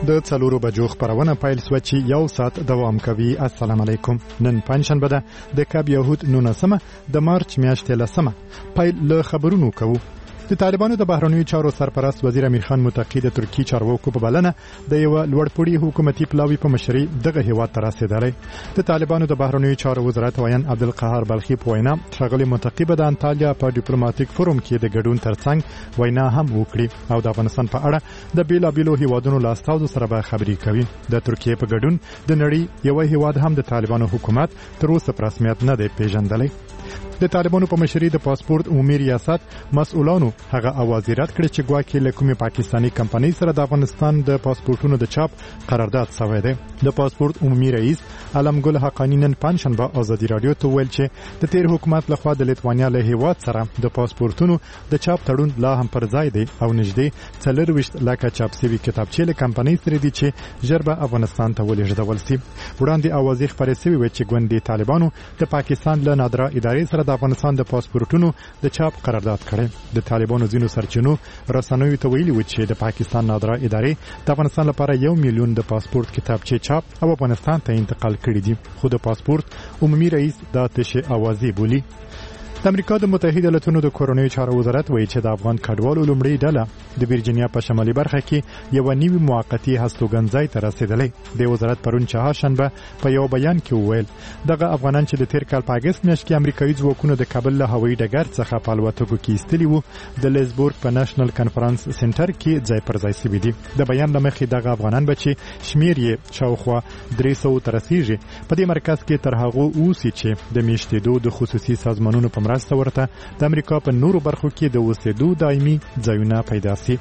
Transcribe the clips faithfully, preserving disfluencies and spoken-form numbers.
د څلورو بجو خبرونه پیل شوه چې یو ساعت دوام کوي. السلام علیکم. نن پنځشنبه ده د کاب یهود نولسمه د مارچ میاشتې لسمه. پیل له خبرونو کوو. د طالبانو د بهرنیو چارو سرپرست وزیر امیر خان متقی د ترکی چارواکو په بلنه د یو لوړپوړي حکومتي پلاوي په مشرۍ دغه هیواد ته رسیدلی. د طالبانو د بهرنیو چارو وزارت ویان عبدالقهار بلخي په وینا ښاغلي متقی به د انټالیا په ډیپلوماټیک فورم کې د ګډون ترڅنګ وینا هم وکړي او د افغانستان په اړه د بیلابیلو هیوادونو له استازو سره به خبرې کوي. د ترکیې په ګډون د نړۍ یو هیواد هم د طالبانو حکومت تر اوسه په رسمیت نه دی پیژندلی. د طالبانو په مشرۍ د پاسپورت عمومي ریاست مسؤلانو هغه اوازې رد کړې چې ګواکې له کومې پاکستاني کمپنۍ سره د افغانستان د پاسپورتونو د چاپ قرارداد شوی دی. د پاسپورت عمومي رئیس علمګل حقانی نن پنځشنبه ازادي رادیو ته ویل چې د تیر حکومت لخوا د لیتوانیا له هیواد سره د پاسپورتونو د چاپ تړون لا هم پر ځای دی او نږدې څلرویشت لکه چاپ شوي کتابچې له کمپنۍ سره دي چې ژر به افغانستان ته ولېږدول شي. وړاندې اوازې خپرې شوې وې چې ګوندي طالبانو د پاکستان له نادره ادارې سره د افغانستان د پاسپورتونو د چاپ قرارداد کړی. د طالبانو ځینو سرچینو رسنیو ته ویلي و چې د پاکستان نادره ادارې د افغانستان لپاره یو میلیون د پاسپورت کتابچې چاپ او افغانستان ته انتقال کړي دي، خو د پاسپورت عمومي رئیس دا تشه اوازې بولي. د امریکا د متحده ایالاتونو د کورنیو چارو وزارت وایي چې د افغان کډوالو لومړی ډله د ورجینیا په شمالي برخه کې یو نوی موقتی هستوګنځای ته رسیدلی. د وزارت پرون چهارشنبه په یو بیان کې وویل دغه افغانان چې د تیر کال په اگست میاشت کې امریکایي ځواکونو د کابل له هوایي ډګر څخه په الوتکو کې ایستلي وو د لیزبورګ په نېشنل کنفرانس سنټر کې ځای پر ځای شوي دي. د بیان له مخې دغه افغانان به چې شمیر یې شاوخوا درې سوه ته رسیږي په دې مرکز کې تر هغو اوسي چې د میشتېدو د خصوصي سازمانونو په مرسته ورته د امریکا په نورو برخو کې د اوسېدو دایمي ځایونه پیدا شي.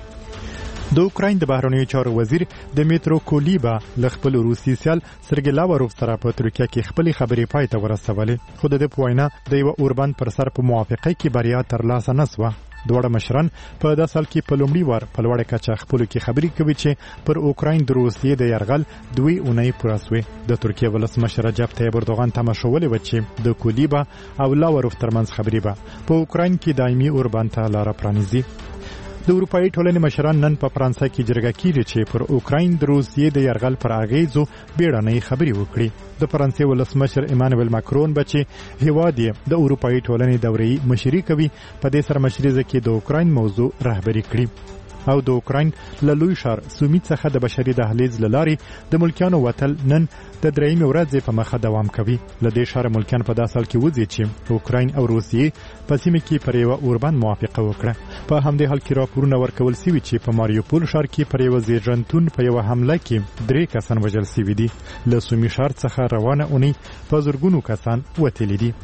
د اوکراین د بهرنیو چارو وزیر دمیترو کولیبا له خپل روسي سیال سرګی لاوروف سره په ترکیه کې خپلې خبرې پای ته ورسولې، خو د دې په وینا د یو اوربند پر سر په موافقه کې بریا ترلاسه نه شوه. دواړه مشران په دې سال کې په لومړي وار په لوړه کچه خپلو کې خبرې کوي چې پر اوکراین د روسیې د یرغل دوی اونۍ پوره شوې. د ترکیې ولسمشر رجب طیب اردوغان تمه شولې و چې د کولیبا او لاوروف ترمنځ خبرې به په اوکراین کې دایمي اوربند ته لاره پرانیزي. د اروپאי ټولنې مشران نن په فرانسه کې جرګه کیږي چې پر اوکراین د روسیې د یرغل پر اغیزو بیړنۍ خبرې وکړي. د فرانسې ولسمشر ایمانوئل ماکرون به چې هیواد یې د اروپאי ټولنې دورې مشري کوي په دې سره مشرزه کې د اوکراین موضوع رهبري کړي او د اوکراین له لوی ښار سومي څخه د بشري دهلیز له لارې د ملکیانو وتل نن د درېیمې ورځې په مخه دوام کوي. له دې ښاره ملکیان په داسې حال کې وځي چې اوکراین او روسیې په سیمه کې پر یوه اوربند موافقه وکړه. په همدې حال کې راپورونه ورکول شوي چې په ماریوپول ښار کې پر یوه زیږنتون په یوه حمله کې درې کسان وژل شوي دي. له سومي ښار څخه روانه اونۍ په زرګونو کسان وتلي دي.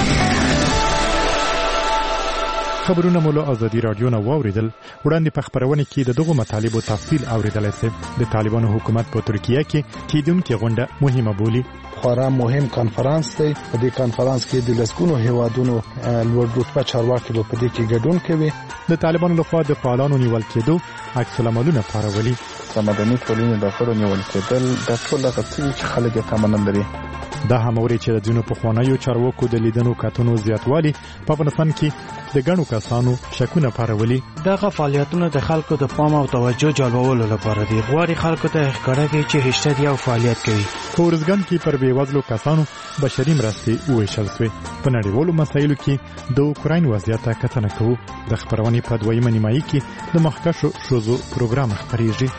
خبرونه مو له ازادي رادیو نه واوریدل. وړاندې په خبرونه کې د دغو مطالبو تفصیل اوریدلی شئ. د طالبانو حکومت په ترکیه کې کیدونکې غونډه مهمه بولي. خورا مهم کنفرانس دی. په دې کنفرانس کې د لسګونو هیوادونو لوړ رتبه چارواکي په دې کې ګډون کوي. د طالبانو لخوا د فعالانو نیول کېدو عکس العملونه پارولي. د مدني ټولنې د غړو نیول کېدل د ټول هغه څه چې خلک یې تمه لري. دا هم اوري چې د ځینو پخوانیو چارواکو د لیدنو کتنو زیاتوالی په افغانستان کې د ګڼو کسانو شکونه پارولي. دغه فعالیتونه د خلکو د پام او توجه جلبولو لپاره دي. غواړي خلکو ته ښکاره کړي چې هشته یو فعالیت کوي. په ورځګند کې پر بېوزلو کسانو بشري مرستې وویشل شوې. په نړیوالو مسایلو کې د اوکراین وضعیت ته کتنه کوو. د خبرونې په دویمه نیمایي کې د مخکښو ښځو پروګرام خپریږي.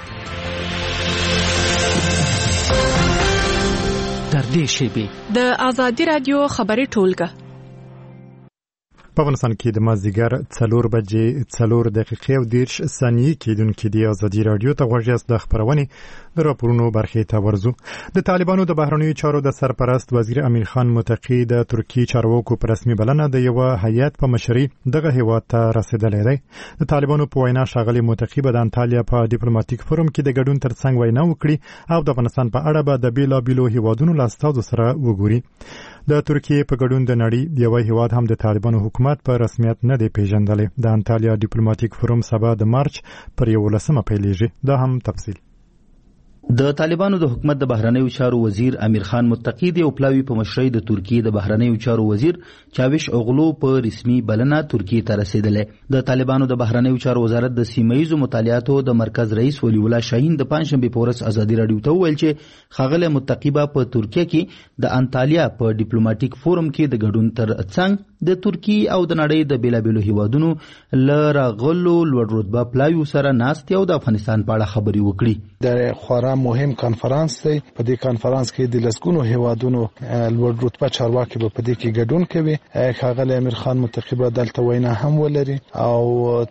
تر دې شیبې د ازادي رادیو خبري ټولګه په افغانستان کې د مازدیګر څلور بجې څلور دقیقې او دېرش ثانیې کېدونکې د ازادي رادیو ته غوږ یاست. د خبرونې د راپورونو برخې ته ورځو. د طالبانو د بهرنیو چارو د سرپرست وزیر امیر خان متقی د ترکی چارواکو په رسمي بلنه د یو هیئت په مشرۍ دغه هیواد ته رسیدلی دی. د طالبانو په وینا ښاغلي متقی به د انټالیا په ډیپلوماټیک فورم کې د ګډون ترڅنګ وینا وکړي او د افغانستان په اړه به د بیلابیلو هیوادونو له استازو سره وګوري. د ترکیې په ګډون د نړۍ یو هیواد هم د طالبانو حکومت په رسمیت نه دی پیژندلی. د انټالیا ډیپلوماټیک فورم سبا د مارچ پر یولسمه پیلیږي. دا هم تفصیل. د طالبانو د حکومت د بهرنیو چارو وزیر امیر خان متقی د پلاوی په مشرۍ د ترکیې د بهرنیو چارو وزیر چاوش اوغلو په رسمي بلنه ترکیې ته رسیدلې. د طالبانو د بهرنیو چارو وزارت د سیمه‌ایزو مطالعاتو د مرکز رئیس ولی الله شاهین د پنځشنبه په ورځ ازادي رادیو ته وویل چې ښاغلی متقی په ترکیه کې د انطالیا په ډیپلوماټیک فورم کې د ګډون تر څنګ د ترکیې او د نړۍ د بیلابیلو هیوادونو له راغلو لوړ رتبه پلاویو سره ناست او د افغانستان په اړه خبرې وکړي. د خورا مهم کانفرنس دی. په دې کانفرنس کې د لسګونو هیوادونو لوړ رتبه چارواکي به په دې کې ګډون کوي. ښاغلی امیر خان متقی به دلته وینا هم ولري او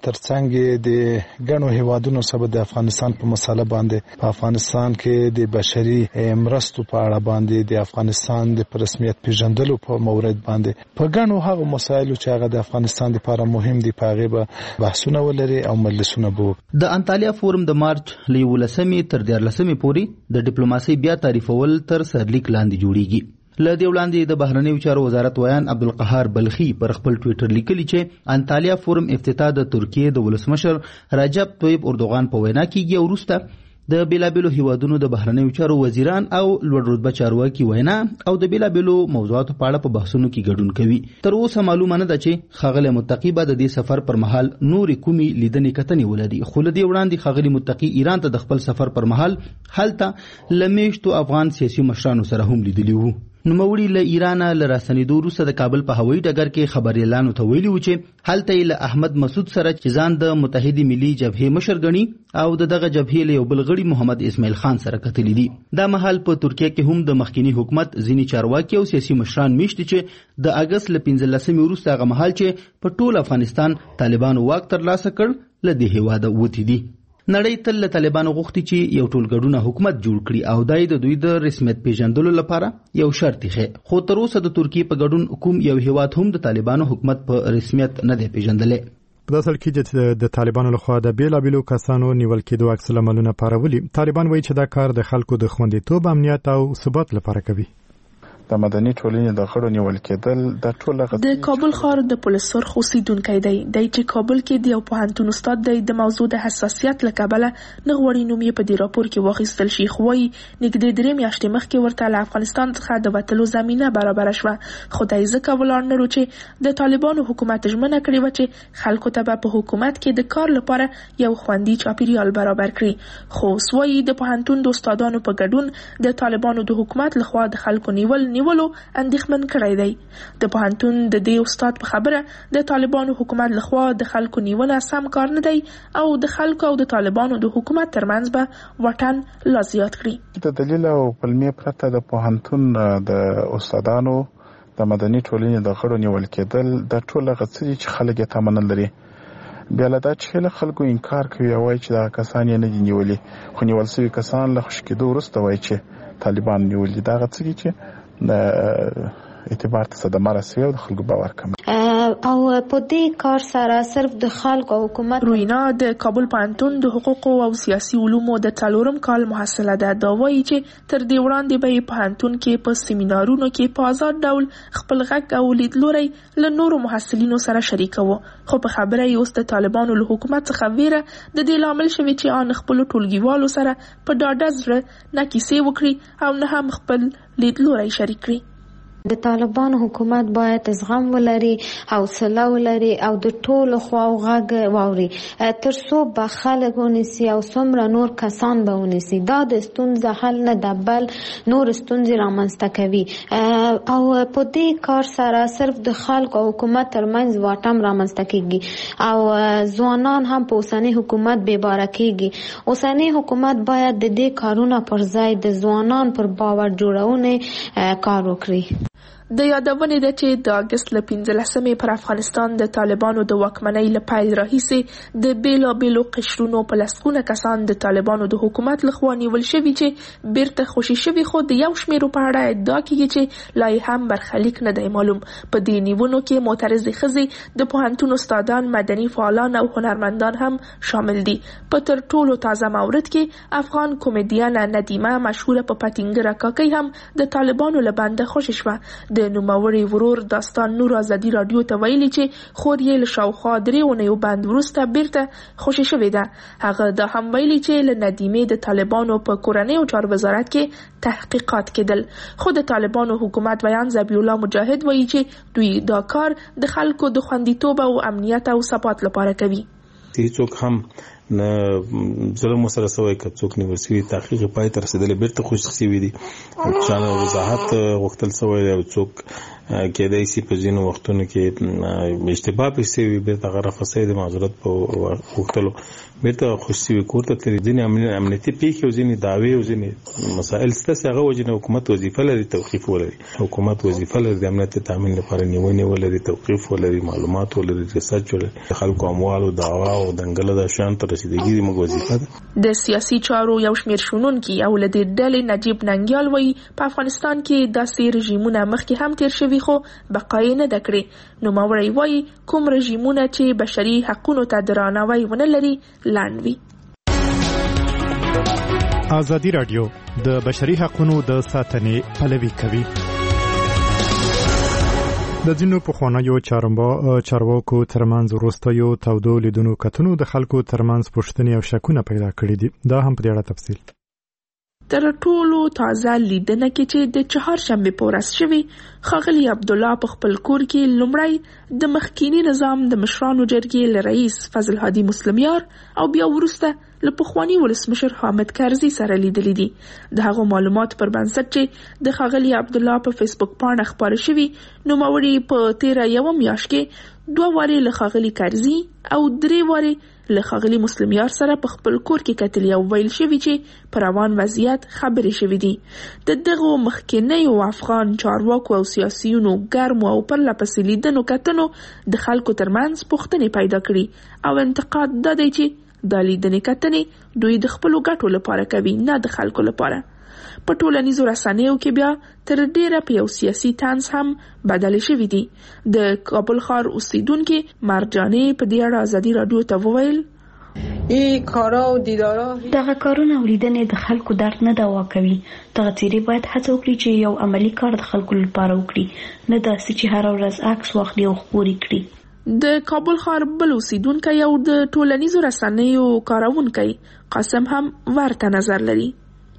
ترڅنګ د ګڼو هیوادونو سره د افغانستان په مسله باندې په افغانستان کې د بشري مرستو په اړه باندې د افغانستان د رسمیت پیژندلو په مورد باندې په ګڼو هغه مسایلو چې هغه د افغانستان لپاره مهم دي په هغه به بحثونه ولري او مجلسونه به. د انطالیا فورم د مارچ له ولسمې تر دیارلسمې پورې د ډیپلوماسۍ بیا تعریفول تر سرلیک لاندې جوړیږي. له دې وړاندې د بهرنیو چارو وزارت ویان عبدالقهار بلخي پر خپل ټویټر لیکلي چې انطالیا فورم افتتاح د ترکیې د ولسمشر رجب طیب اردوغان په وینا کېږي او وروسته د بیلابیلو هیوادونو د بهرنیو چارو وزیران او لوړ رتبه چارواکي وینا او د بیلابیلو موضوعاتو په اړه په بحثونو کې ګډون کوي. تر اوسه معلومه نه ده چې ښاغلی متقی به د دې سفر پر مهال نورې کومې لیدنې کتنې ولري. خو له دې وړاندې ښاغلی متقی ایران ته د خپل سفر پر مهال هلته له میشتو افغان سیاسي مشرانو سره هم لیدلي وو. نوموړي له ایران له راسنیدو وروسته د کابل په هوایي ډګر کې خبريالانو ته ویلي و چې هلته یې له احمد مسعود سره چې ځان د متحدې ملي جبهې مشر ګڼي او د دغه جبهې له یو بل غړي محمد اسماعیل خان سره کتلي دي. دا مهال په ترکیه کې هم د مخکینی حکومت ځینې چارواکي او سیاسي مشران میشتي چې د اګست له پنځلسمې وروسته هغه مهال چې په ټول افغانستان طالبانو واک ترلاسه کړ له دې هیواده وتې دي. نړۍ تل له طالبانو غوښتي چې یو ټولګډونه حکومت جوړ کړي او دای د دوی د رسمیت پیژندلو لپاره یو شرط یې خو تر اوسه د ترکیې په ګډون کوم یو هیواد هم د طالبانو حکومت په رسمیت نه دی پیژندلې. په داسې حال کې چې د طالبانو لخوا د بیلابیلو کسانو نیول کېدو عکس العملونه پارولي، طالبان وایي چې دا کار د خلکو د خوندیتوب، امنیت او ثبات لپاره کوي. د مدني ټولنې د غړو نیول کېدل د ټول د کابل ښار د پولیس سرخ اوسیدونکی دی دی چې کابل کې د یو پوهنتون استاد دی د موضوع د حساسیت له کبله نه غواړي نوم یې په دې راپور کې واخیستل شي. خو وایي نږدې درې میاشتې مخکې ورته له افغانستان څخه د وتلو زمینه برابره شوه، خو دی ځکه ولاړ نه و چې د طالبانو حکومت ژمنه کړې وه چې خلکو ته به په حکومت کې د کار لپاره یو خوندي چاپیریال برابر کړي. خو اوس وایي د پوهنتون د استادانو په ګډون د طالبانو د حکومت لخوا د خلکو نیول نیولو اندېښمن کړی دی. د پوهنتون د دې استاد په خبره د طالبانو حکومت لخوا د خلکو نیونه سم کار نه دی او د خلکو او د طالبانو د حکومت ترمنځ به واټن لا زیات کړي. د دلیل او پلمې پرته د پوهنتون د استادانو د مدني ټولنې د غړو نیول کېدل د ټول غڅري چې خلک یې تمنل لري. بیا له دا چې له خلکو انکار کوي او وایي چې دا کسان یې نه دي نیولي، خو نیول شوي کسان له خوشي کېدو وروسته وایي چې طالبان نیولي. دا غڅري چې د اعتبار ته صدمه رسوي او د خلکو باور کموي. او په دې کار سره صرف د خلکو او حکومت روینا د کابل پوهنتون د حقوقو او سیاسي علومو د څلورم کال محصله ده. دا وایي چې تر دې وړاندې به یې پوهنتون کې په سیمینارونو کې په آزاد ډول خپل غږ او لیدلوری له نورو محصلینو سره شریکوه، خو په خبره یې اوس د طالبانو له حکومت څخه ویره د دې لامل شوی چې ان خپل ټولګیوالو سره په ډاډه زړه نه کیسې وکړي او نه هم خپل لیدلوری شریک کړي. د طالبانو حکومت باید زغم ولري، حوصله ولري او د ټولو خواو غږ واوري تر څو به خلک ونیسي او څومره نور کسان به ونیسي. دا د ستونزه حل نه ده بل نور ستونزې رامنځته کوي او په دې کار سره صرف د خلکو او حکومت ترمنځ واټن رامنځته کیږي او ځوانان هم په اوسنی حکومت بې باره کیږي. اوسنی حکومت باید د دې کارونه پر ځای د ځوانان پر باور جوړونې کار وکړي. د یادونې ده چې د اګست له پنځلسمې پر افغانستان د طالبانو د واکمنۍ له پیل راهیسې د بیلابیلو قشرونو په لسګونه کسان د طالبانو د حکومت لخوا نیول شوي چې بیرته خوشي شوي، خو د یو شمیرو په اړه ادعا کیږي چې لا یې هم برخلیک نه دی معلوم. په دې نیونو کې معترضې ښځې، د پوهنتون استادان، مدني فعالان او هنرمندان هم شامل دي. په تر ټولو تازه مورد کې افغان کمیډیانه ندیمه مشهوره په پتنګره کاکۍ هم د طالبانو له بنده خوشي شوه. د نوموړي ورور داستان نور ازادي راډیو ته ویلي چې خور یې له شاوخوا درې اونیو بند وروسته بیرته خوشي شوې ده. هغه دا هم ویلي چې له ندیمې د طالبانو په کورنۍ او چارو وزارت کې تحقیقات کېدل، خو د طالبانو حکومت بیان ذبیح الله مجاهد وایي چې دوی دا کار د خلکو د خوندیتوب او امنیت او ثبات لپاره کوي. هیڅوک هم نه ظلم سره سوی که څوک نیول شوي تحقیق پای ته رسېدلی بیرته خوشي شوي دي، چانه وضاحت غوښتل شوی دی او څوک کېدای شي په ځینو وختونو کې اشتباه پېښ شوي بیرته هغه رفع شوی د معذرت په غوښتلو بیرته خوشي شوي کور ته تللي. ځینې امنیتي پېښې او ځینې دعوې او ځینې مسایل شته چې هغه وجې نه حکومت وظیفه لري توقیف ولري. حکومت وظیفه لري د امنیت تامین لپاره نیونې ولري، توقیف ولري، معلومات ولري، ریسرچ ولري، د خلکو اموالو دعوا او دنګله د شان ته رسیدګي زموږ وظیفه ده. د سیاسي چارو یو شمېر شنونکي او له دې ډلې نجیب ننګیال وایي په افغانستان کې داسې رژیمونه مخکې هم تیر شوي خو بقا یې نه ده کړې. نوموړی وایي کوم رژیمونه چې بشري حقونو ته درناوی ونه لري لنډ وي. ازادي راډیو د بشري حقونو د ساتنې پلوي کوي. د ځینو پخوانیو چارواکو ترمنځ وروستیو تودو لیدنو کتنو د خلکو ترمنځ پوښتنې او شکونه پیدا کړي دي. دا هم په دې اړه تفصیل تر ټولو تازه لیدنه کې چې د چهارشنبې په ورځ شوې، ښاغلي عبدالله په خپل کور کې لومړی د مخکینی نظام د مشرانو جرګې له رئیس فضل هادي مسلمیار او بیا وروسته له پخواني ولسمشر حامد کرزي سره لیدلي دي. د هغو معلوماتو پر بنسټ چې د ښاغلي عبدالله په فیسبوک پاڼه خپاره شوي، نوموړي په تیره یوه میاشت کې دوه وارې له ښاغلي کرزي او درې وارې له ښاغلي مسلمیار سره په خپل کور کې کتلي او ویل شوي چې په روان وضعیت خبرې شوي دي. د دغو مخکینیو افغان چارواکو او سیاسیونو ګرمو او پرله پسې لیدنو کتنو د خلکو ترمنځ پوښتنې پیدا کړي او انتقاد دا دی چې دا لیدنې کتنې دوی د خپلو ګټو لپاره کوي، نه د خلکو لپاره. په ټولنیزو رسنیو کې بیا تر ډیره په یو سیاسي طنز هم بدلې شوي دي. د کابل ښار اوسیدونکي مرجانې په دې اړه ازادي راډیو ته وویل ای کارا او دیدارا دغه کارونه او لیدنې د خلکو درد نه دوا کوي. دغه څیرې باید هڅه وکړي چې یو عملی کار د خلکو لپاره وکړي، نه داسې چې هر ورځ عکس واخلي او خپور کړي. د کابل ښار بل اوسیدونکی او د ټولنیزو رسنیو کارونکی قاسم هم ورته نظر لري.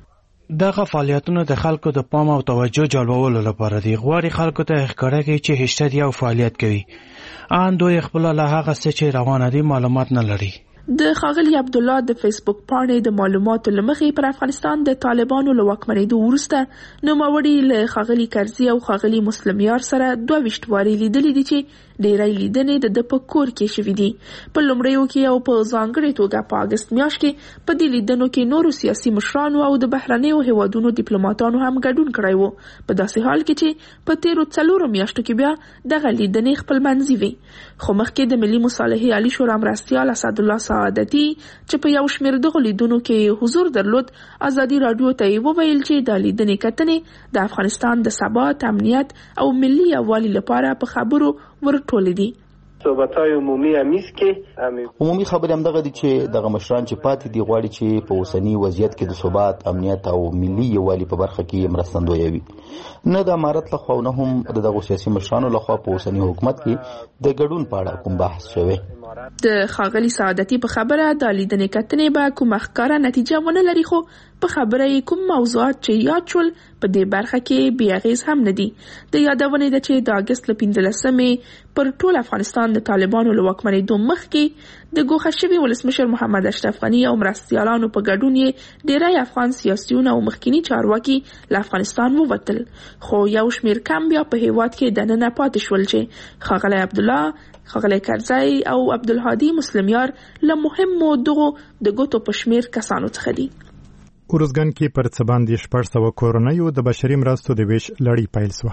دغه فعالیتونه د خلکو د پام او توجه جلبولو لپاره دي. غواړي خلکو ته ښکاره کړي چې هشته یو فعالیت کوي، ان دوی خپل له هغه څه چې روانه دي معلومات نه لري. د ښاغلي عبدالله د فیسبوک پاڼې د معلوماتو له مخې پر افغانستان د طالبانو له واکمنېدو وروسته نوموړي له ښاغلي کرزي او ښاغلي مسلمیار سره دوه ویشت وارې لیدلي دي چې ډېری لیدنې د ده په کور کې شوي دي. په لومړیو کې او په ځانګړې توګه په اګست میاشت کې په دې لیدنو کې نورو سیاسي مشرانو او د بهرنیو هیوادونو ډیپلوماټانو هم ګډون کړی و، په داسې حال کې چې په تیرو څلورو میاشتو کې بیا دغه لیدنې خپلمنځي وي. خو مخکې د ملي مصالحې عالي شورا مرستیال اسدالله سعادتي چې په یو شمېر دغو لیدنو کې حضور درلود، ازادي راډیو ته یې وویل چې دا لیدنې کتنې د افغانستان د ثبات، امنیت او ملي یووالي لپاره په خبرو ورټولې دي. صحبت‌های عمومی همیست که عمومي خبرې هم دغه دي چې دغه مشران چې پاتې دي غواړي چې په اوسني وضعیت کې د ثبات، امنیت او ملي یووالي په برخه کې مرستندوی وي. نه د امارت لخوا نه هم د دغه سیاسي مشرانو لخوا په اوسني حکومت کې د ګډون په اړه کوم بحث شوی. د ښاغلي سعادتي په خبره د لیدنې کتنې به کومه ښکاره نتیجه ونه لري، خو په خبره یې کوم موضوعات چې یاد شول په دې برخه کې بې اغېز هم نه دي. د یادونې ده چې د اګست له پنځلسمې پر ټول افغانستان د طالبانو له واکمنېدو مخکې د ګوښه شوي ولسمشر محمد اشرف غني او مرستیالانو په ګډون یې ډېری افغان سیاسیون او مخکینی چارواکي له افغانستان ووتل، خو یو شمېر کم بیا په هېواد کې دننه پاتې شول چې ښاغلی عبدالله، ښاغلی کرزی او عبدالهادي مسلمیار له مهمو دغو د ګوتو په شمېر کسانو څخه دي. ارزګان کې پر څه باندې شپږ سوه کورنیو د بشري مرستو د ویش لړۍ پیل شوه.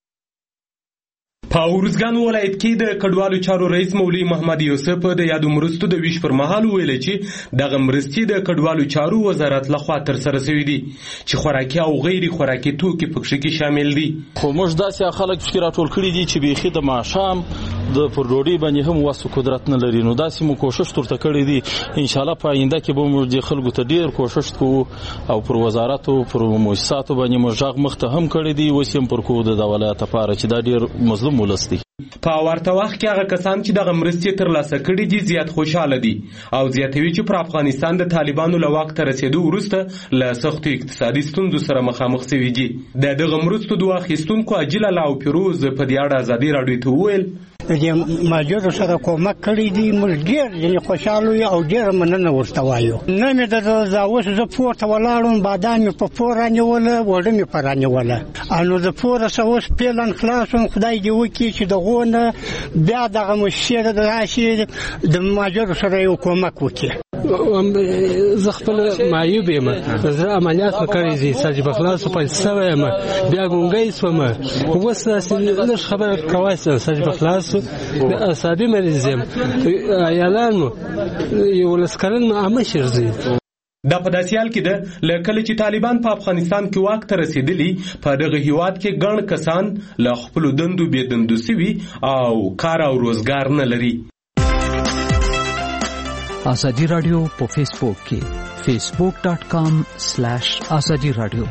په ارزګان ولایت کې د کډوالو چارو رئیس مولوي محمد یوسف د یادو مرستو د ویش پر مهال ویل چې دغه مرستې د کډوالو چارو وزارت لخوا ترسره شوې دي چې خوراکي او غیر خوراکي توکي پکې کې شامل دي. خو موږ داسې خلک فکر راټول کړي دي چې بيخي د ماښام د پر ډوډۍ باندې هم واسو قدرت نه لري. نو داسې مو کوشش ترته کړی دی، ان شاء الله په آینده کې به موږ د خلکو ته ډیر کوشش کوو او پر وزارت او پر مؤسساتو باندې موږ ځغ مخته هم کړی دی، اوس هم پر کو د ولایت لپاره چې دا ډیر مظلوم ولس دی. په ورته وخت کې هغه کسان چې دغه مرستې ترلاسه کړي دي زیات خوشاله دي او زیاتوي چې پر افغانستان د طالبانو له واک ته رسیدو وروسته له سختو اقتصادي ستونزو سره مخامخ شوي دي. د دغه مرستو د اخیستونکو اجل الله او پیروز په دې اړه ازادي راډیو ته وویل د ماجر سره کومک کړی دی، موږ ډیر ډیر خوشاله یو او ډیر مننه ورته وایو. نه مې د زاوس ز پورته ولاړم، بادام مې په پور رانیول، وړه مې په رانیول، انو د پور سوس پلان خلاصون. خدای دې وکړي چې دغه بیا دغه مشیر د راشي د ماجر سره یو کومک وکړي. زه خپل معیوب یم، زه عملیات وکړی دي، ساجي بخلاص په سوي یم، بیا ګونګی سوم، اوس لږ خبر کواسه ساجي بخلاص د اعصابي مریض یم، اعلان مو یو لسکرن عامه شرزي. دا په داسې حال کې ده له کله چې طالبان په افغانستان کې واک ته رسیدلي، په دغه هیواد کې ګڼ کسان له خپلو دندو بې دندو سوي او کار او روزګار نه لري. ازادي رادیو په فیسبوک کې فیسبوک ډاٹ کام سلیش ازادي رادیو.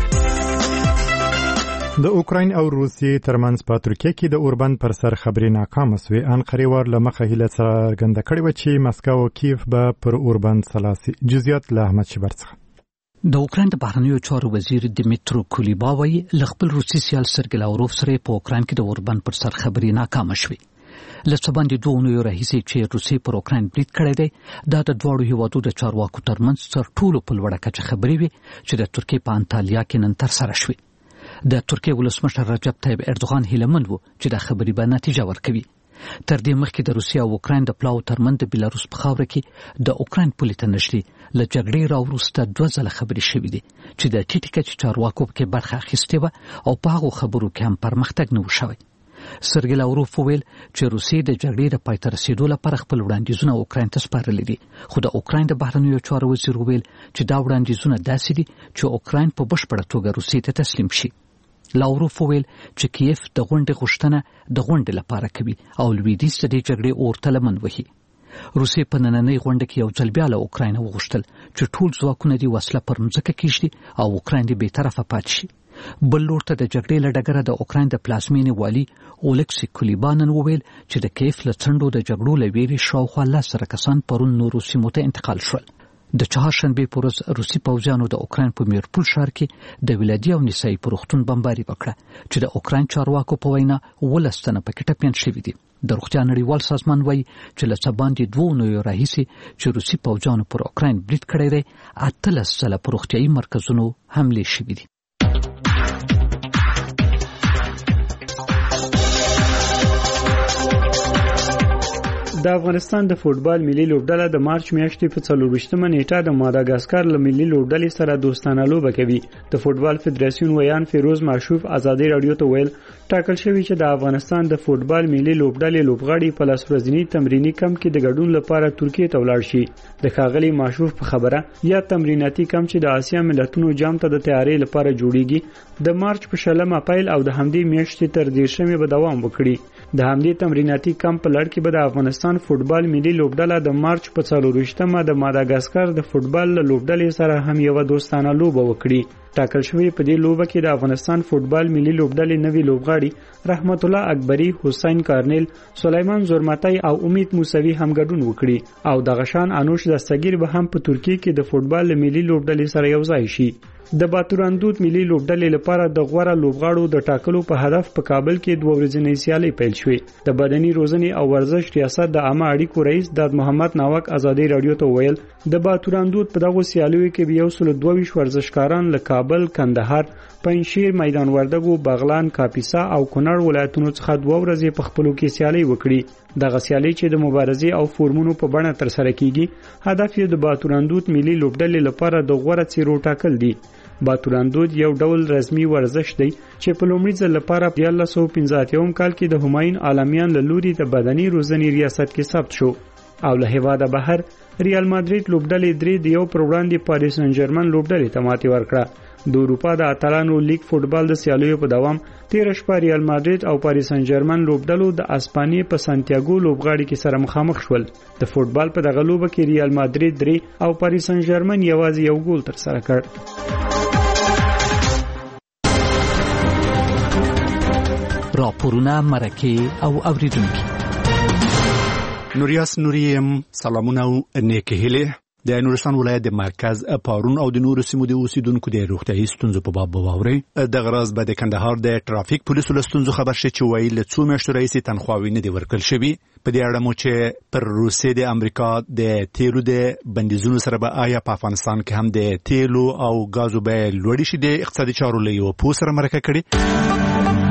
د اوکراین او روسیې ترمنځ په ترکیه کې د اوربند پر سر خبري ناکام شوې. انقره وار له مخه هیله څرګنده کړې و چې مسکو او کیف به پر اوربند سلاسي. جزئیات له احمد شبر څخه. د اوکراین د بهرنیو چارو وزیر دمیترو کولیبا وایي له خپل روسي سیال سرګی لاوروف سره په اوکراین کې د اوربند پر سر خبري ناکام شوې. لڅ باندې دوه نوو راهیسې چې روسي پر اوکراین برید کړی دی، دا د دواړو هیوادو د چارواکو ترمنځ تر ټولو په لوړه کچه خبرې وي چې د ترکیې په انټالیا کې نن ترسره شوې. د ترکیې ولسمشر رجب طیب اردوغان هیلهمند و چې د خبرې به نتیجه ورکوي. تر دې مخکې د روسیا او اوکراین د پلاو ترمنځ د بیلاروس په خاوره کې د اوکراین پولې ته نږدې له جګړې راوروسته دوه ځله خبرې شوې دي چې د ټیټې کچې چارواکو کې برخه اخیستې وه او په هغو خبرو کې هم پرمختګ نه و شوی. سرګی لاوروف وویل چې روسیې د جګړې د پای ته رسیدو لپاره خپل وړاندیزونه اوکراین ته سپارلي دي، خو د اوکراین د بهرنیو چارو وزیر وویل چې دا وړاندیزونه داسې دي چې اوکراین په بشپړه توګه روسیې ته تسلیم شي. لاوروف وویل چې کیف د غونډې غوښتنه د غونډې لپاره کوي او لویدیځ ته د جګړې اور ته لمن وهي. روسیې په نننۍ غونډه کې یو ځل بیا له اوکراین وغوښتل چې ټول ځواکونه دې وسله پر مځکه کېږدي او اوکراین دې بېطرفه پاتې شي. بل لور ته د جګړې له ډګره د اوکراین د پلازمینې والي اولکسي کولیبا نن وویل چې د کیف له څنډو د جګړو له ویرې شاوخوا لس زره کسان پرون نورو سیمو ته انتقال شول. د چهارشنبې په ورځ روسي پوځیانو د اوکراین په میرپول ښار کې د ولادي او نسایي پروختون بمباري وکړه چې د اوکراین چارواکو په وینا ولس تنه پکې ټپیان شوي دي. د روغتیا نړیوال سازمان وایي چې له څه باندې دوه نویو راهیسې چې روسي پوځیانو پر اوکراین برید کړی دی، اتلس ځله په روغتیایي مرکزونو حملې شوي دي. د افغانستان د فوټبال ملي لوبډله د مارچ میاشتې په څلورویشتمه نیټه د ماداګاسکار له ملي لوبډلې سره دوستانه لوبه کوي. د فوټبال فدراسیون ویان فیروز معشوف ازادي رادیو ته ویل ټاکل شوی چې د افغانستان د فوټبال ملي لوبډلې لوبغاړي په لاس ورځنی تمرینی کم کې د ګډون لپاره ترکیه ته ولاړ شي. د ښاغلي معشوف په خبره یا تمریناتي کم چې د آسیا ملتونو جام ته د تیاری لپاره جوړیږي د مارچ په شلم اپریل او د همدې میاشتې تر دیرشمې به دوام وکړي. د همدې تمریناتي کم په لړ کې به د افغانستان فوټبال ملي لوبډله د مارچ په څلورویشتمه د ماداګاسکار د فوټبال لوبډلې سره هم یو دوستانه لوبه وکړي. ټاکل شوی په دې لوبه کې د افغانستان فوټبال ملي لوبډلې نوی لوبغاړي رحمت الله اکبری، حسین کارنیل، سلیمان زورمتای او امید موسوی هم ګډون وکړي او د غشان انوش دستگیر به هم په ترکیه کې د فوټبال ملي لوبډلې سره یو ځای شي. د باتوراندود ملي لوبډلې لپاره د غوړه لوبغاړو د ټاکلو په هدف په کابل کې دوه ورځې سیالي پیل شوې. د بدني روزنې او ورزش ریاست د عامه اړیکو رئیس داد محمد ناوک ازادي رادیو ته ویل د باتوراندود په دغه سیالیو کې یو سل دوه ویشت ورزشکاران له کابل، کندهار، پنځشیر، میدان وردګو، بغلان، کاپیسا او کونړ ولایتونو څخه دوه ورځې په خپلو کې سیالي وکړي. دغه سیالي چې د مبارزې او فورمونو په بڼه ترسره کیږي، هدف یې د باتوراندود ملي لوبډلې لپاره د غوړه څیرو ټاکل دي. باتوراندود یو ډول رسمي ورزش دی چې په لومړي ځل لپاره په یو سوه پنځه اتیا کال کې د همایون عالمیان له لوري د بدني روزنې ریاست کې ثبت شو او له هیواده بهر ریال مادرید لوبډلې درې د یو پر وړاندې پاریس سن ژرمن لوبډلې ته ماتې ورکړه. د اروپا د اتلانو لیگ فوټبال د سیالیو په دوام تیر شپه ریال مادرید او پاریس سن ژرمن لوبډلو د اسپانیې په سانتیاګو لوبغاړي کې سره مخامخ شول. د فوټبال په دغه لوبه کې ریال مادرید درې او پاریس سن ژرمن یوازې یو ګول تر سره کړ. راپورونه مرکه او اوریدونکو نوریاس نوریم سلامونه او نیکه هیله. د نورستان ولایت د مرکز پارون او د نورو سیمو د اوسیدونکو د روغتیايي ستونزو په باب واوري. د غراز به د کندهار د ټرافیک پولیسو له ستونزو خبر شي چې وایي له څو میاشتو راهیسې تنخواوې نه دي ورکړل شوي. په دې اړه مو چې پر روسیې د امریکا د تیلو د بندیزونو سره به آیا په افغانستان کې هم د تیلو او غازو بیې لوړې شي د اقتصادي چارو له یوه پوه سره مرکه کړې.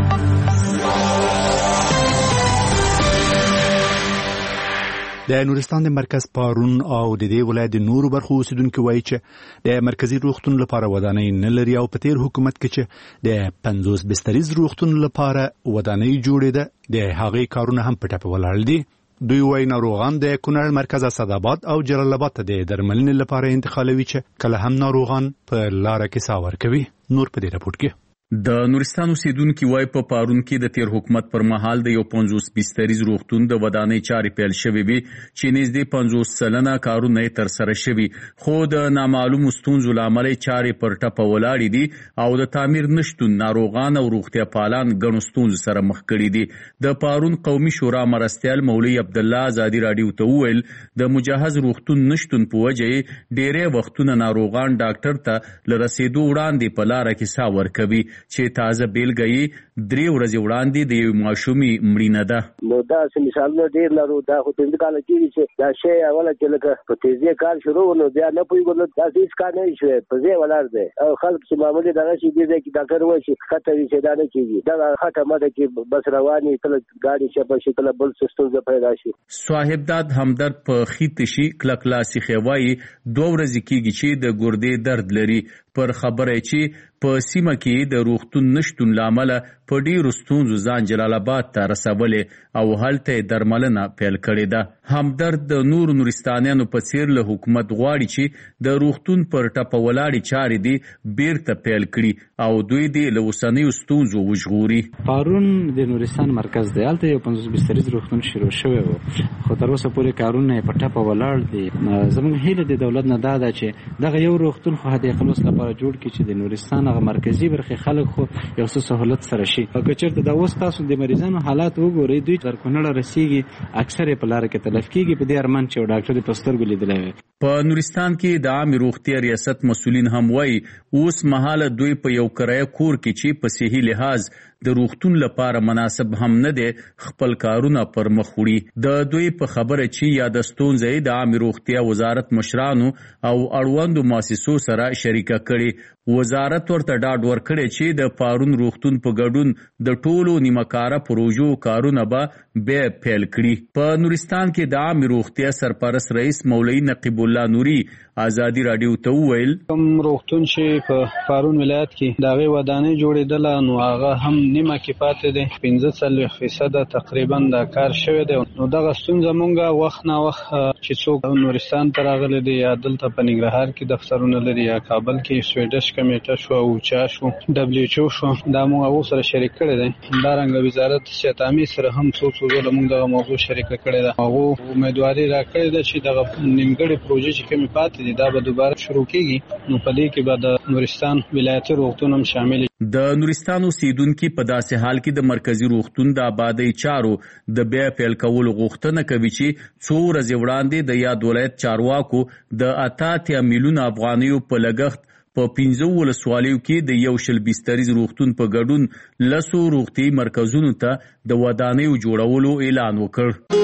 د نورستان د مرکز پارون او د دې ولایت د نورو برخو اوسیدونکو وایي چې د مرکزی روغتون لپاره ودانۍ نه لري او په تیر حکومت کې چې د پنځوس بستریز روغتون لپاره ودانۍ جوړېده د هغې کارونه هم په ټپه ولاړ دي. دوی وایي ناروغان د کونړ مرکز اسداباد او جلال آباد ته د درملنې لپاره انتقالوي چې کله هم ناروغان په لاره کې ساه ورکوي. نور په دې راپورټ کې د نورستان اوسیدونکو وای په پارون کې د تیر حکومت پر مهال د یو پنځوس بستریز روغتون د ودانۍ چارې پیل شوې وي چې نږدې پنځوس سلنه کارونه تر سره شوي، خو د نامعلوم ستونزو لامل چارې پر ټپه ولاړې دي او د تعمیر نشټون ناروغان او روغتیا پالان ګڼو ستونزو سره مخ کړي دي. د پارون قومي شورا مرستیال مولوی عبد الله آزادی رادیو ته وویل د مجهز روغتون نشټون په وجه ډېرې وختونه ناروغان ډاکټر ته لرسېدو وړاندې په لاره کې ساه ورکوي چې تازه بیلګه درې ورځې وړاندې د یو ماشومي مړینه ده. نو دا چې مثالونه ډېر لرو، دا خو پنځه کاله کېږي چې دا شی اوله چې لکه په تیزۍ کار شروع نو بیا نه پوهېږو، داسې هېڅ کار نه وي شوی، په ځای ولاړ دی او خلک چې معمولي دغه شي دې ځای کې ډاکټر وایي چې ښکته وي چې دا نه کېږي، دغه خټه مټه کې بس روان وي، کله ګاډي چپه شي کله بل څه ستونزه پیدا شي. صاحبداد همدرد په خیت شي کلک لاسي خوایي دوه ورځې کېږي چې د ګردې درد لري. پر خبره چې په سیمه کې د روغتون نشټون لامل په ډیرو ستونزو ځان جلال آباد ته رسولې او هلته درملنه پیل کړې ده. همدرد د نور نورستانیانو په څیر له حکومت غواړي چې د روغتون پر ټپه ولاړې چارې دي بیرته پیل کړي او دوی دې له اوسنیو ستونزو وژغوري. پارون د نورستان مرکز دی، هلته یو پنځوس بستریز روغتون شروع شوی و خو تر اوسه پورې کارونه په ټپه ولاړ دي. زموږ هیله د دولت نه دا ده چې دغه یو روغتون خو هدیه خلاص لپاره جوړ کړي چې د نورستان هغه مرکزی برخه خلک خو یو څه سہولت سره شي. که چېرته د اوس تاسو د مریضانو حالات وګورئ، دوی تر کونړه رسیږي اکثر په لاره کې تلف کېږي، په دې ارمان چې ډاکټر په سترګو لیدلی وي. په نورستان کې د عامې روغتیا ریاست مسؤلین هم وایي اوس مهاله دوی په یو کرایه کور کې چې په صحي لحاظ د روغتون لپاره مناسب هم نه دی خپل کارونه پر مخ وړي. د دوی په خبره چې یا د ستونزې د عامې روغتیا وزارت مشرانو او اړوندو مؤسسو سره شریکه کړي. وزارت ورته ډاډ ورکړی چې د پارون روغتون په ګډون د ټولو نیمکاره پروژو کارونه به بیا پیل کړي. په نورستان کې د عامې روغتیا سرپرست رئیس مولوی نقیب الله نوري آزادی رادیو ته وویل کوم روغتون چې په پارون ولایت کې د هغې ودانۍ جوړېدله نو هغه هم نیمه کې پاتې دی، پنځه څلوېښت فیصده تقریبا دا کار شوی دی. نو دغه ستونزه مونږ وخت نه وخت چې څوک نورستان ته راغلی دی یا دلته په ننګرهار کې دفترونه لري یا کابل کې سویډش کمیټه شو او چا شو ډبلیو ایچ او شو دا مونږ هغو سره شریک کړی دی. همدارنګه وزارت صحت عامې سره هم څو څو ځله مونږ دغه موضوع شریکه کړې ده. هغو امیدواري راکړې ده چې دغه نیمګړې پروژې چې کومې پاتې دي دا به دوباره شروع کېږي، نو په دې کې به د نورستان ولایتي روغتون هم شامل. د نورستان اوسیدونکي په داسې حال کې د مرکزی روغتون د آبادۍ چارو د بیا پیل کولو غوښتنه کوي چې څو ورځې وړاندې د یاد ولایت چارواکو د اته اتیا میلیونه افغانیو په لګښت په پنځه ولسوالیو کې د یو شل بستریز روغتون په ګډون لسو روغتیايي مرکزونو ته د ودانیو جوړولو اعلان وکړ.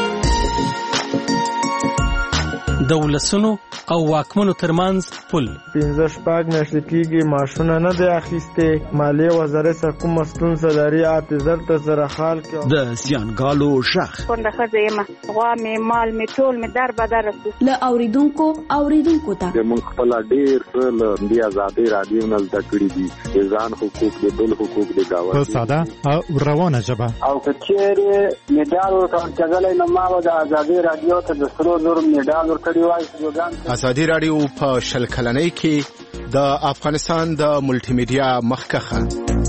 د ولسونو او واکمنو ترمنځ پل پنځه شپږ میاشتې کېږي معاشونه نه دی اخیستې، مالیې وزارت سره کومه ستونزه لري حافظر ته سره حال کې د زیانګالو شخ کونډه ښځه یم، غوا مې مال مې ټول مې در بدر رسو له اوریدونکو اوریدونکو ته موږ خپل ډېر څه له دې ازادۍ رادیو نه زده کړي دي، د ځان حقوق د بل حقوق د ګاونډي په ساده او روانه ژبه. او که چېرې مډال ورکول کېدلی نو ما به د ازادۍ رادیو ته د سرو زرو مډال ورکړی وای. ازادي رادیو په شل کلنۍ کې د افغانستان د ملټي میډیا مخکخه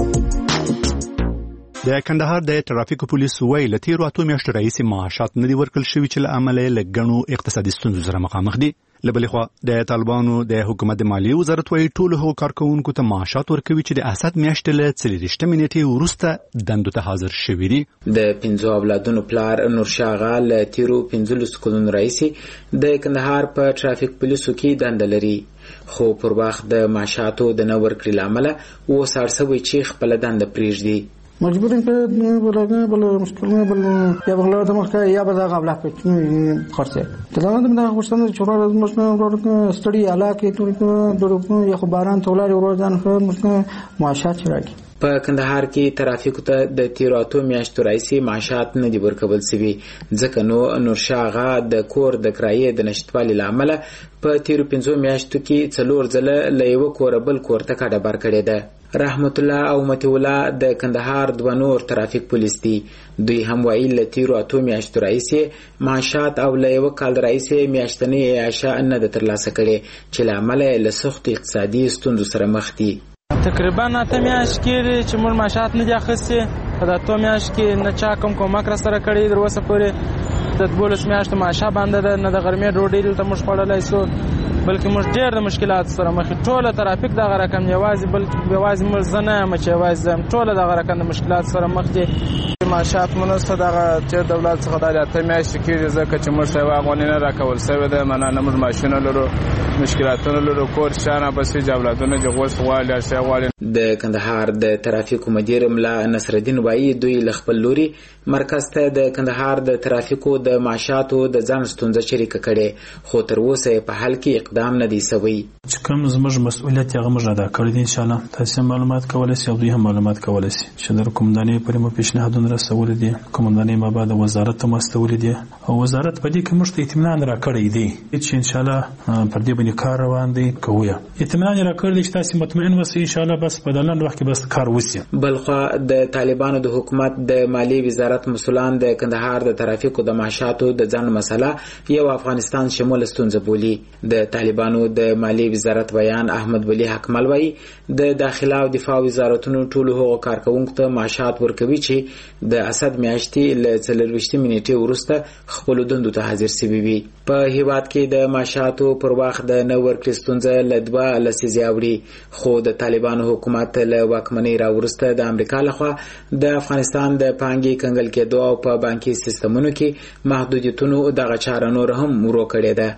د کندهار د ټرافیک پولیس ویل تیرو اتو میاشتو رئیس معاشات ندي ورکل شوی چې له عمله لګڼو اقتصادي ستونزو سره مخامخ دي. لبلې خو د طالبانو د حکومت د مالیې وزارت وایي ټول هغو کارکونکو ته معاشات ورکوي چې د اسد میاشتې له څلېرویشتمې نیټې وروسته دندو ته حاضر شوي دي. د پنځو اولادونو پلار نورشاه آغا له تیرو پنځلسو کلونو راهیسې د کندهار په ټرافیک پولیسو کې دنده لري، خو پر وخت د معاشاتو د نه ورکړې له امله اوس اړ شوی چې خپله دنده پرېږدي. مجبور یم که بل بل مشکل بل یا بغلا د مخه یا به دا قبل په خرڅه تلانه د مخه غوښتنه چورا د مشنه ورته ستړي علاقه ټول درو یا خو باران تولاري ورځان خو مشنه معاشات راکې. په کندهار کې ترافیکو ته د تیرو اتو میاشتو راهیسې معاشات نه دي ورکول شوي، ځکه نو نورشاه آغا د کور د کرایې د نشتوالي له امله په تیرو پنځو میاشتو کې څلور ځله له یوه کوره بل کور ته کډه بار کړې ده. رحمت الله او متی الله د کندهار دوه نور ترافیک پولیس دي. دوی هم وایي له تیرو اتو میاشتو راهیسې معاشات او له یوه کال راهیسې میاشتنۍ عیاشه نه ده ترلاسه کړې چې له امله یې له سختو اقتصادي ستونزو سره مخ دي. تقریبا اته میاشت کېږي چې موږ معاشات نه دي اخیستي، په د اتو میاشت کې نه چا کوم کومک راسره کړی، تر اوسه پورې د دولس میاشتو معاشه بنده ده، نه د غرمې ډوډۍ دلته موږ خوړلی شو، بلکې موږ ډېر د مشکلاتو سره مخ یو. ټوله ترافیک دغه رقم یوازې بلکې یوازې موږ زه نه یم چې یوازې زه یم، ټوله دغه رقم د مشکلاتو سره مخ دي. معاشات مو نشته، دغه تېر دولت څخه دا د اته میاشتې کېږي، ځکه چې موږ ته یوه افغانۍ نه راکول شوې ده. معنا نه موږ ماشینونه لرو، مشکلاتونه لرو، کور شانه بسې چې اولادونه چې غوښ غواړي اړتیا غواړي. د کندهار د ترافیکو مدیر ملا نصرالدین وایي دوی له خپل لوري مرکز ته د کندهار د ترافیکو د معاشاتو د ځان ستونزه شریکه کړې، خو تر اوسه په حل کې اقدام نه دی شوی. چې کوم زموږ مسؤلیت هغه موږ ادا کړی دی. ان شاء الله تاسو معلومات کولای شئ او دوی هم معلومات کولای شي چې د کومندانې پرې مو پیشنهادونه رسولي دي، کومندانې ما بعد وزارت ته مستولي دي او وزارت په دې کې موږ ته اطمینان راکړی دی چې ان شاء الله پر دې باندې کار روان دی. کوی اطمینان راکړی چې تاسو مطمئن اوسئ ان شاء الله، بس په دلند وخت کې بس کار وشي. بلخوا د طالبانو د حکومت د مالی وزارت مسولان د کندهار د ترافیکو د معاشاتو د ځان مسله یو افغانستان شمول ستونزه بولی. د طالبانو د مالی وزارت بیان احمد ولی حکمل وایي د داخله او دفاع وزارتونو ټول هغو کارکونکو ته معاشات ورکوي چې د اسد میاشتې له څلېرویشتمې نیټې وروسته خپلو دندو ته حاضر شوي وي. په هیواد کې د معاشاتو پر وخت د نه ورکړې ستونزه له دوه لسیزې اوړي، خو د طالبانو حکومت له واکمنۍ راوروسته د امریکا لخوا د افغانستان د پانګې کنګل کېدو او په بانکي سیستمونو کې محدودیتونو دغه چاره نور هم ورو کړې ده.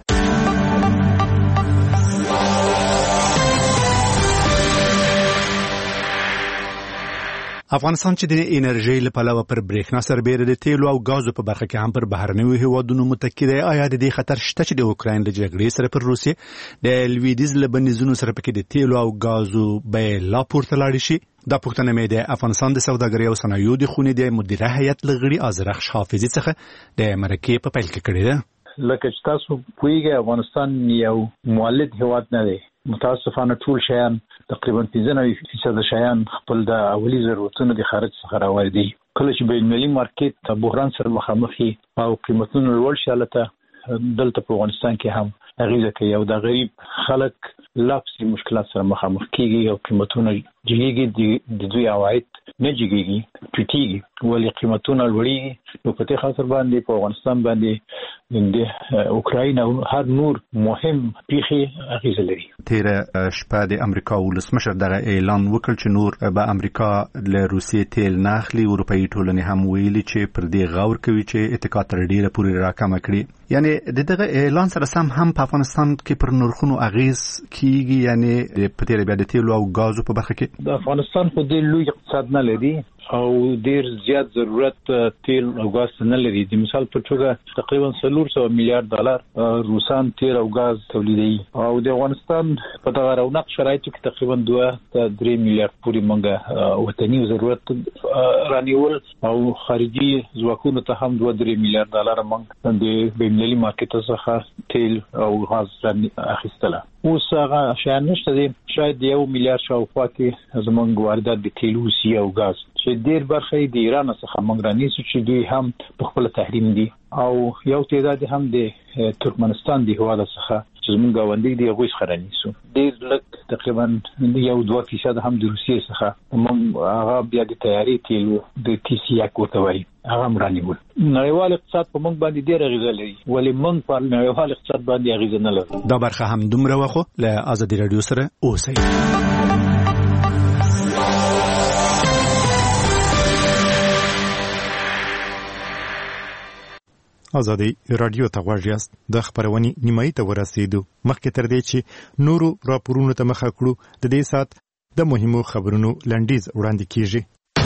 افغانستان چې د انرژي لپاره پر برېښنا سربېره د تیلو او غازو په برخه کې هم پر بهرنیو هیوادونو متکی دی. آیا د دې خطر شته چې د اوکراین د جګړې سره پر روسیې د لویدیز له بندیزونو سره پکې د تیلو او غازو بیې لا پورته لاړې شي؟ دا پوښتنه مې د افغانستان د سوداګرۍ او صنایعو د خونې د مدیره هیئت له غړي ازرخش حافظي څخه د مرکې په پیل کې کړې ده. لکه چې تاسو پوهیږئ افغانستان یو مولد هیواد نه دی. متاسفانه ټول شیان تقریبا پنځه نوي فیصد شیان خپل د اولي ضرورتونو د خارج څخه راوړي. کله چې بین المللي مارکیټ بحران سره مخامخ او قیمتونه لوړ شي، البته دلته په افغانستان کې هم اغیزه کوي او د غریب خلک لاپسې مشکلات سره مخامخ کیږي او قیمتونه جګیږي، د دوی عواید نه جګیږي، ټیټیږي، ولې قیمتونه لوړیږي. نو په دې خاطر باندې په افغانستان باندې د اوکراین او هر نور مهم پیښې اغیزه لري. تیره شپه د امریکا ولسمشر دغه اعلان وکړ چې نور به امریکا له روسیې تیل نه اخلي. اروپایي ټولنې هم ویلي چې پر دې غور کوي چې اتکا تر ډیره پورې راکمه کړي. یعنی د دغه اعلان سره سم هم په افغانستان کې پر نرخونو اغیز کیږي، یعنی په تیره بیا د تیلو او غازو په برخه کې د افغانستان خو ډېر لوی اقتصاد نه لري او ډېر زیات ضرورت تیل او غاز نه لري. د مثال په توګه تقریبا څلور سوه میلیارډ ډالر روسان تیل او غاز تولیدوي او د افغانستان په دغه رونق شرایطو کې تقریبا دوه تر درې میلیارډ پورې مونږه وطني ضرورت رانیول او خارجي ځواکونو ته هم دوه درې میلیارډ ډالر مونږ د بین‌المللي مارکیټ څخه تیل او غاز اخیستله. اوس هغه شیان نشته دي، شاید یو میلیارډ شاوخوا کې زمونږ واردات د تیلو سی او غاز چې ډېر برخه د ایران څخه مونږ رانیسو چې دوی هم په خپل تحریم دي او یو تعداد هم د ترکمنستان د هیواد څخه چې چې موږ غوندې دی هغه خراني سو ډېر لږ تقریبا یو دوه فیصد هم د روسیې څخه موږ هغه بیا د تیاری تیلو د تی سی یا کوتوي هغه مراني وو نړیوال اقتصاد په موږ باندې ډېر اغیزه لري ولې موږ په نړیوال اقتصاد باندې اغیزه نه لرو. دا برخه هم دومره وخو له ازادي رادیو سره اوسئ. ازادي رادیو ته غوږ یاست. د خبرونې نیمایي ته ورسېدو. مخکې تر دې چې نورو راپورونو ته مخه کړو د دې سات د مهمو خبرونو لنډیز وړاندې کیږي.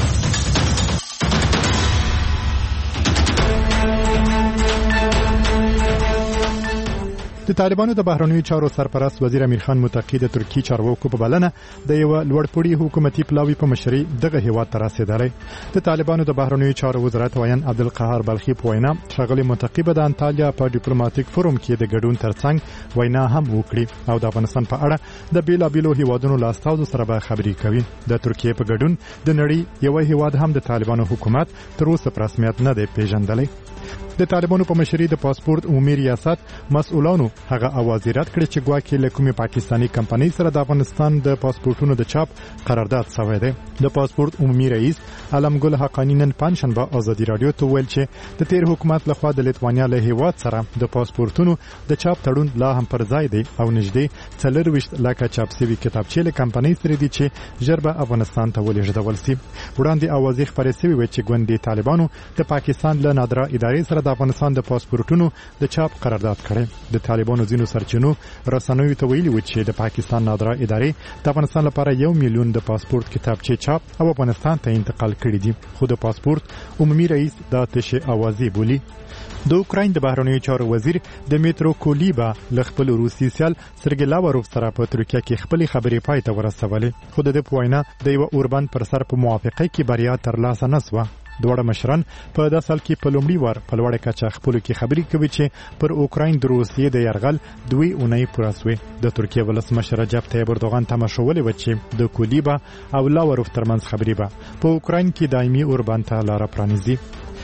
د طالبانو د بهرنیو چارو سرپرست وزیر امیر خان متقی د ترکی چارواکو په بلنه د یو لوړپوړي حکومتي پلاوی په مشرۍ دغه هیواد ته رسیدلی. د طالبانو د بهرنیو چارو وزارت ویان عبدالقهار بلخي په وینا ښاغلي متقی به د انټالیا په ډیپلوماټیک فورم کې د ګډون ترڅنګ وینا هم وکړي او د افغانستان په اړه د بیلابیلو هیوادونو له استازو سره به خبرې کوي. د ترکیې په ګډون د نړۍ یو هیواد هم د طالبانو حکومت تر اوسه په رسمیت نه دی پیژندلی. د طالبانو په مشرۍ د پاسپورت عمومي ریاست مسؤلانو هغه اواز رد کړ چې ګواکې له کومې پاکستانی کمپنۍ سره د افغانستان د پاسپورتونو د چاپ قرارداد شوی دی. د پاسپورت عمومي رئیس علمګل حقانی نن پنځشنبه ازادي رادیو ته ویل چې د تیر حکومت لخوا د لیتوانیا له هیواد سره د پاسپورتونو د چاپ تړون لا هم پر ځای دی او نږدې څلور ویشت لکه چاپ شوي کتابچې له کمپنۍ سره دي چې ژر به افغانستان ته ولېږدول شي. وړاندې اوازې خپرې شوې وې چې ګوندې طالبانو د پاکستان له نادره ادارې سره د افغانستان د پاسپورتونو د چاپ قرارداد کړی. د طالبانو ځینو سرچینو رسنیو ته ویلي و چې د پاکستان نادره ادارې د افغانستان لپاره یو میلیون د پاسپورت کتابچې چاپ او افغانستان ته انتقال کړي دي، خو د پاسپورت عمومي رئیس دا تشه اوازې بولي. د اوکراین د بهرنیو چارو وزیر دمیترو کولیبا له خپل روسي سیال سرګی لاوروف سره په ترکیه کې خپل خبرې پای ته ورسولې، خو د دې په وینا د یو اوربان پر سر په موافقه کې بریا ترلاسه نه شوه. دواړه مشران په داسې حال کې په لومړي وار په لوړه کچه خپلو کې خبرې کوي چې پر اوکراین د روسیې د یرغل دوی اونۍ پوره شوې. د ترکیې ولسمشر رجب طیب اردوغان تمه شولې وه چې د کولیبا او لاوروف ترمنځ خبرې به په اوکراین کې دایمي اوربان ته لاره پرانیزي.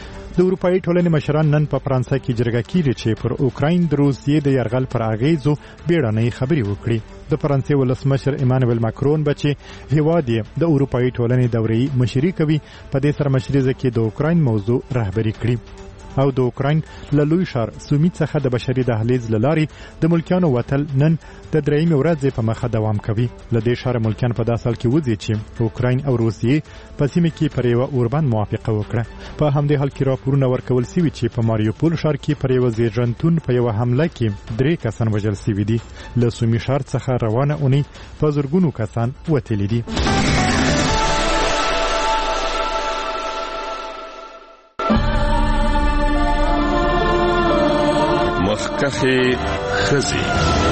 د اروپایي ټولنې مشران نن په فرانسه کې جرګه کیږي چې پر اوکراین د روسیې د یرغل پر اغیزو بیړنۍ خبرې وکړي. د فرانسې ولسمشر ایمانوئل ماکرون به چې هیواد یې د اروپایي ټولنې دورې مشري کوي په دې سرمشریزه کې د اوکراین موضوع رهبري کړي او د اوکراین له لوی ښار سومي څخه د بشري دهلیز له لارې د ملکیانو وتل نن د درېیمې ورځې په مخه دوام کوي. له دې ښاره ملکیان په داسې حال کې وځي چې اوکراین او روسیې په سیمه کې پر یوه اوربند موافقه وکړه. په همدې حال کې راپورونه ورکول شوي چې په ماریوپول ښار کې پر یوه زیږنتون په یوه حمله کې درې کسان وژل شوي دي. له سومي ښار څخه روانه اونۍ په زرګونو کسان وتلي دي. مخکخي خزي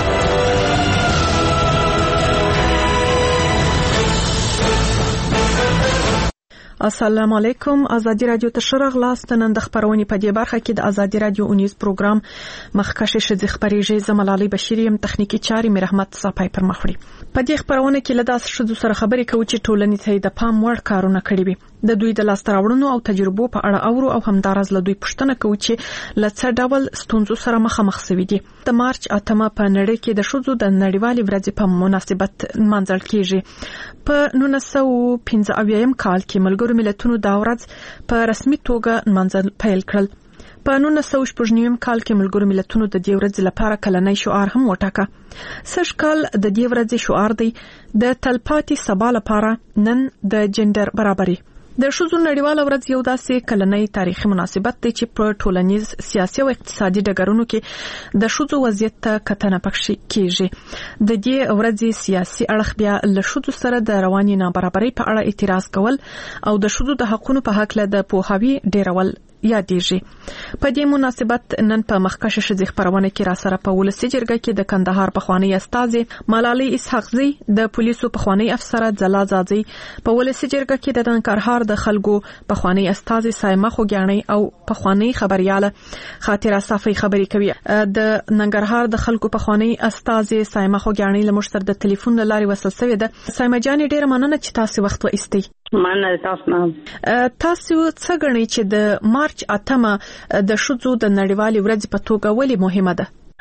السلام علیکم. ازادي رادیو ته ښه راغلاست. نن د خبرونې په دې برخه کې د ازادي رادیو اونیز پروګرام مخکښې ښځې خبرېږي. زه ملالۍ بشیر یم، تخنیکي چارې مې رحمت صافی پر مخ وړي. په دې خبرونه کې له داسې ښځو سره خبرې کوو چې ټولنې ته د پام وړ کارونه کړي وي. د دوی د لاسته راوړنو او تجربو په اړه اورو او همداراز له دوی پوښتنه کوو چې له څه ډول ستونزو سره مخامخ شوي دي. د مارچ اتمه په نړۍ کې د ښځو د نړیوالې ورځې په مناسبت نمانځل کیږي. په نولس سوه پنځه اویایم کال کې ملګرو ملتونو دا ورځ په رسمي توګه نمانځل پیل کړل. په نولس سوه شپږ نوي کال کې ملګرو ملتونو د دې ورځې لپاره کلنی شعار هم وټاکه. سږ کال د دې ورځې شعار دی د تلپاتې سبا لپاره نن د جندر برابري. د ښځو نړیواله ورځ یو داسې کلنی تاریخي مناسبت دی چې په ټولنیز، سیاسي او اقتصادي ډګرونو کې د ښځو وضعیت ته کتنه پکې کیږي. د دې ورځې سیاسي اړخ بیا له ښځو سره د رواني نابرابرۍ په اړه اعتراض کول او د ښځو د حقونو په هکله د پوهاوي ډیرول یادېږي. په دې مناسبت نن په مخکښې ښځې خبرونه کې را سره په ولسي جرګه کې د کندهار پخوانی استازې ملالۍ اسحاقزۍ، د پولیسو پخوانی افسره ځلا ځاځۍ، په ولسي جرګه کې د ننګرهار د خلکو پخوانی استازې سایمه خوګیاڼۍ او پخوانی خبرياله خاطره صافی خبرې کوي. د ننګرهار د خلکو پخوانی استازې سایمه خوګیاڼۍ له مشتر د ټلیفون لارې وصل شوې ده. سایمه جان ډېر مننه چې تاسو وخت وایستئ. مننه تاسو نه. تاسو څه غنئ چې د مارچ اتمه د ښځو د نړیوالې ورځې په توګه ولې مهمه ده؟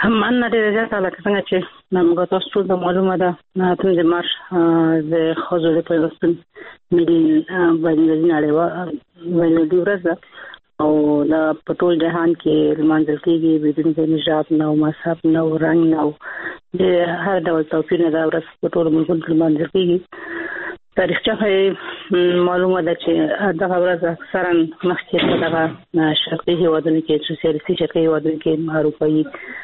مننه ډېره زیاته لکه څنګه چې موږ تاسو ټول ته معلومه ده اتم د مارچ د ښځو د پیوستون ملي بینالمللي نړیوالې ورځ ده او دا په ټول جهان کې لمانځل کېږي بدون د نژاد نه او مذهب نه او رنګ نه او د هر ډول توپیر نه دا ورځ په ټولو ملکونو کې لمانځل کېږي. تاریخچه معلومه ده چې دغه ورځ اکثرا مخکې په دغه شرقي هېوادونو کې سوسیالیستي شرقي هېوادونو کې اروپایي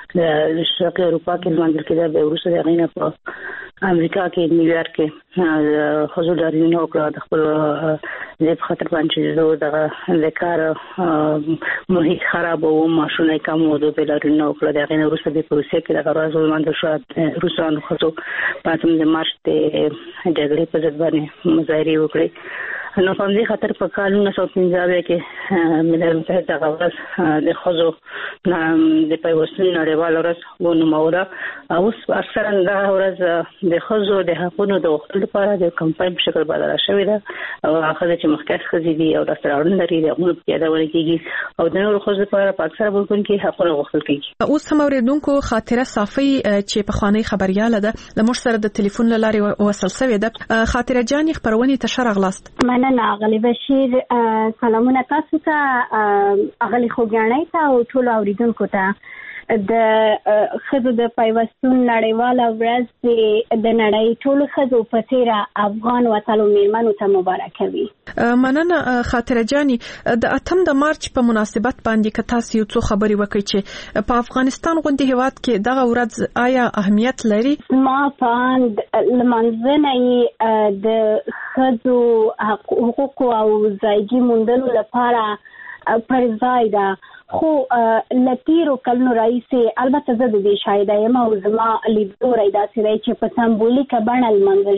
د شرقي اروپا کې لمانځل کېده، بیا وروسته د هغې نه په امریکا کې نیویارک کې ښځو لاریونونه وکړه د خپل ځای په خاطر باندې چې زه دغه د کار محیط خرابوم، معاشونه یې کم وو، دوی پرې لاریونونه وکړه. د هغې نه وروسته بیا په روسیه کې دغه ورځ ولمانځل شوه. روسانو ښځو په اتم د مارچ د جګړې په ضد باندې مظاهرې وکړې. نو په همدې خاطر په کال نولس سوه پنځه اویا کې ملل متحد دغه ورځ د ښځو د پیوستون نړیواله ورځ ونوموله. اوس اکثرا دغه ورځ د ښځو د حقونو د غوښتلو لپاره د کمپاین په شکل بدله شوې ده او ښځې چې مخکښ ښځې دي او لاسته راوړنې لري د هغوی په یادونه کېږي او د نورو ښځو لپاره په اکثره ملکونو کې حقونه غوښتل کېږي. اوس هم اورېدونکو خاطره صافی چې پخوانۍ خبریاله ده له موږ سره د ټلیفون له لارې وصل شوې ده. خاطره جان خبرونې ته ښه راغلاست. مننه اغلی بشیر، سلامونه تاسو ته، اغلی خوږیاڼۍ ته او ټولو اورېدونکو ته. د ښځو د پیوستون نړیواله ورځ د نړۍ ټولو ښځو په څېره افغان وطنو مېرمنو ته مبارکه وي. مننه خاطره جاني. د اتم د مارچ په مناسبت باندې که تاسو یو څو خبرې وکړئ چې په افغانستان غوندې هېواد کې دغه ورځ آیا اهمیت لري؟ ما په اند لمانځنه یې د ښځو حقوقو او ځایګي موندلو لپاره پر ځای ده، خو لتیرو کلونو راهیسې البته زه د دې شاهده یم او زما لیدلوری داسې دی چې په سمبولیکه بڼه لمانځل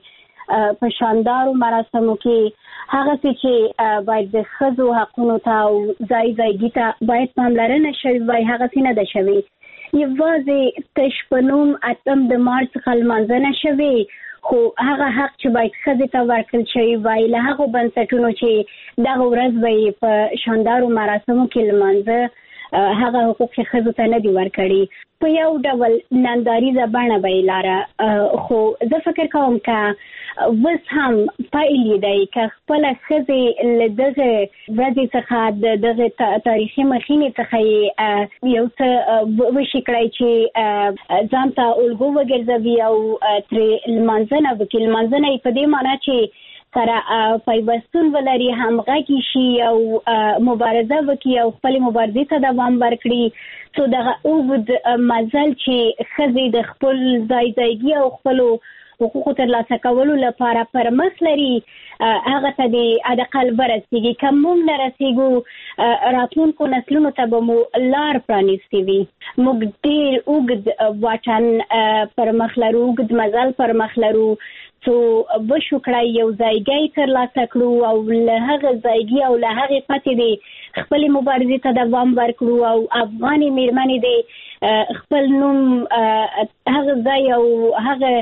شوې په شاندارو مراسمو کې هغسې چې باید د ښځو حقونو ته او ځای ځایګي ته باید پاملرنه شوې وای هغسې نه ده شوې. یوازې تش په نوم اتم د مارچ څخه لمانځنه شوې، خو هغه حق چې باید ښځې ته ورکړل شوی وای له هغو بنسټونو چې دغه ورځ به یې په شاندارو مراسمو کې لمانځه هغه حقوق چې ښځو ته نه دي ورکړي. په یو ډول ننداریزه بڼه به یې لاره، خو زه فکر کوم که اوس هم پیل یې دی که خپله ښځې له دغه ورځې څخه د دغه تاریخي مخینې څخه یې یو څه وشي کړی چې ځان ته الګو وګرځوي او ترې لمانځنه وکړي. لمانځنه یې په دې معنا چې سره پیوستون ولري، همغږي شي او مبارزه وکړي او خپلې مبارزې ته دوام ورکړي. څو دغه اوږد مزل چې ښځې د خپل ځای ځایګي او خپلو حقوقو ترلاسه کولو لپاره پر مخ لري هغه ته د حداقل ورسیږي. که موږ نه رسیږو راتلونکو نسلونو ته به مو لار پرانیستې وي. موږ ډېر اوږد واټن پر مخ لرو، اوږد مزل پر مخ لرو څو وشو کړی یو ځایګی ترلاسه کړو او له هغه ځایګي او له هغې پتې د خپلې مبارزې ته دوام ورکړو او افغانې مېرمنې د خپل نوم هغه ځای او هغه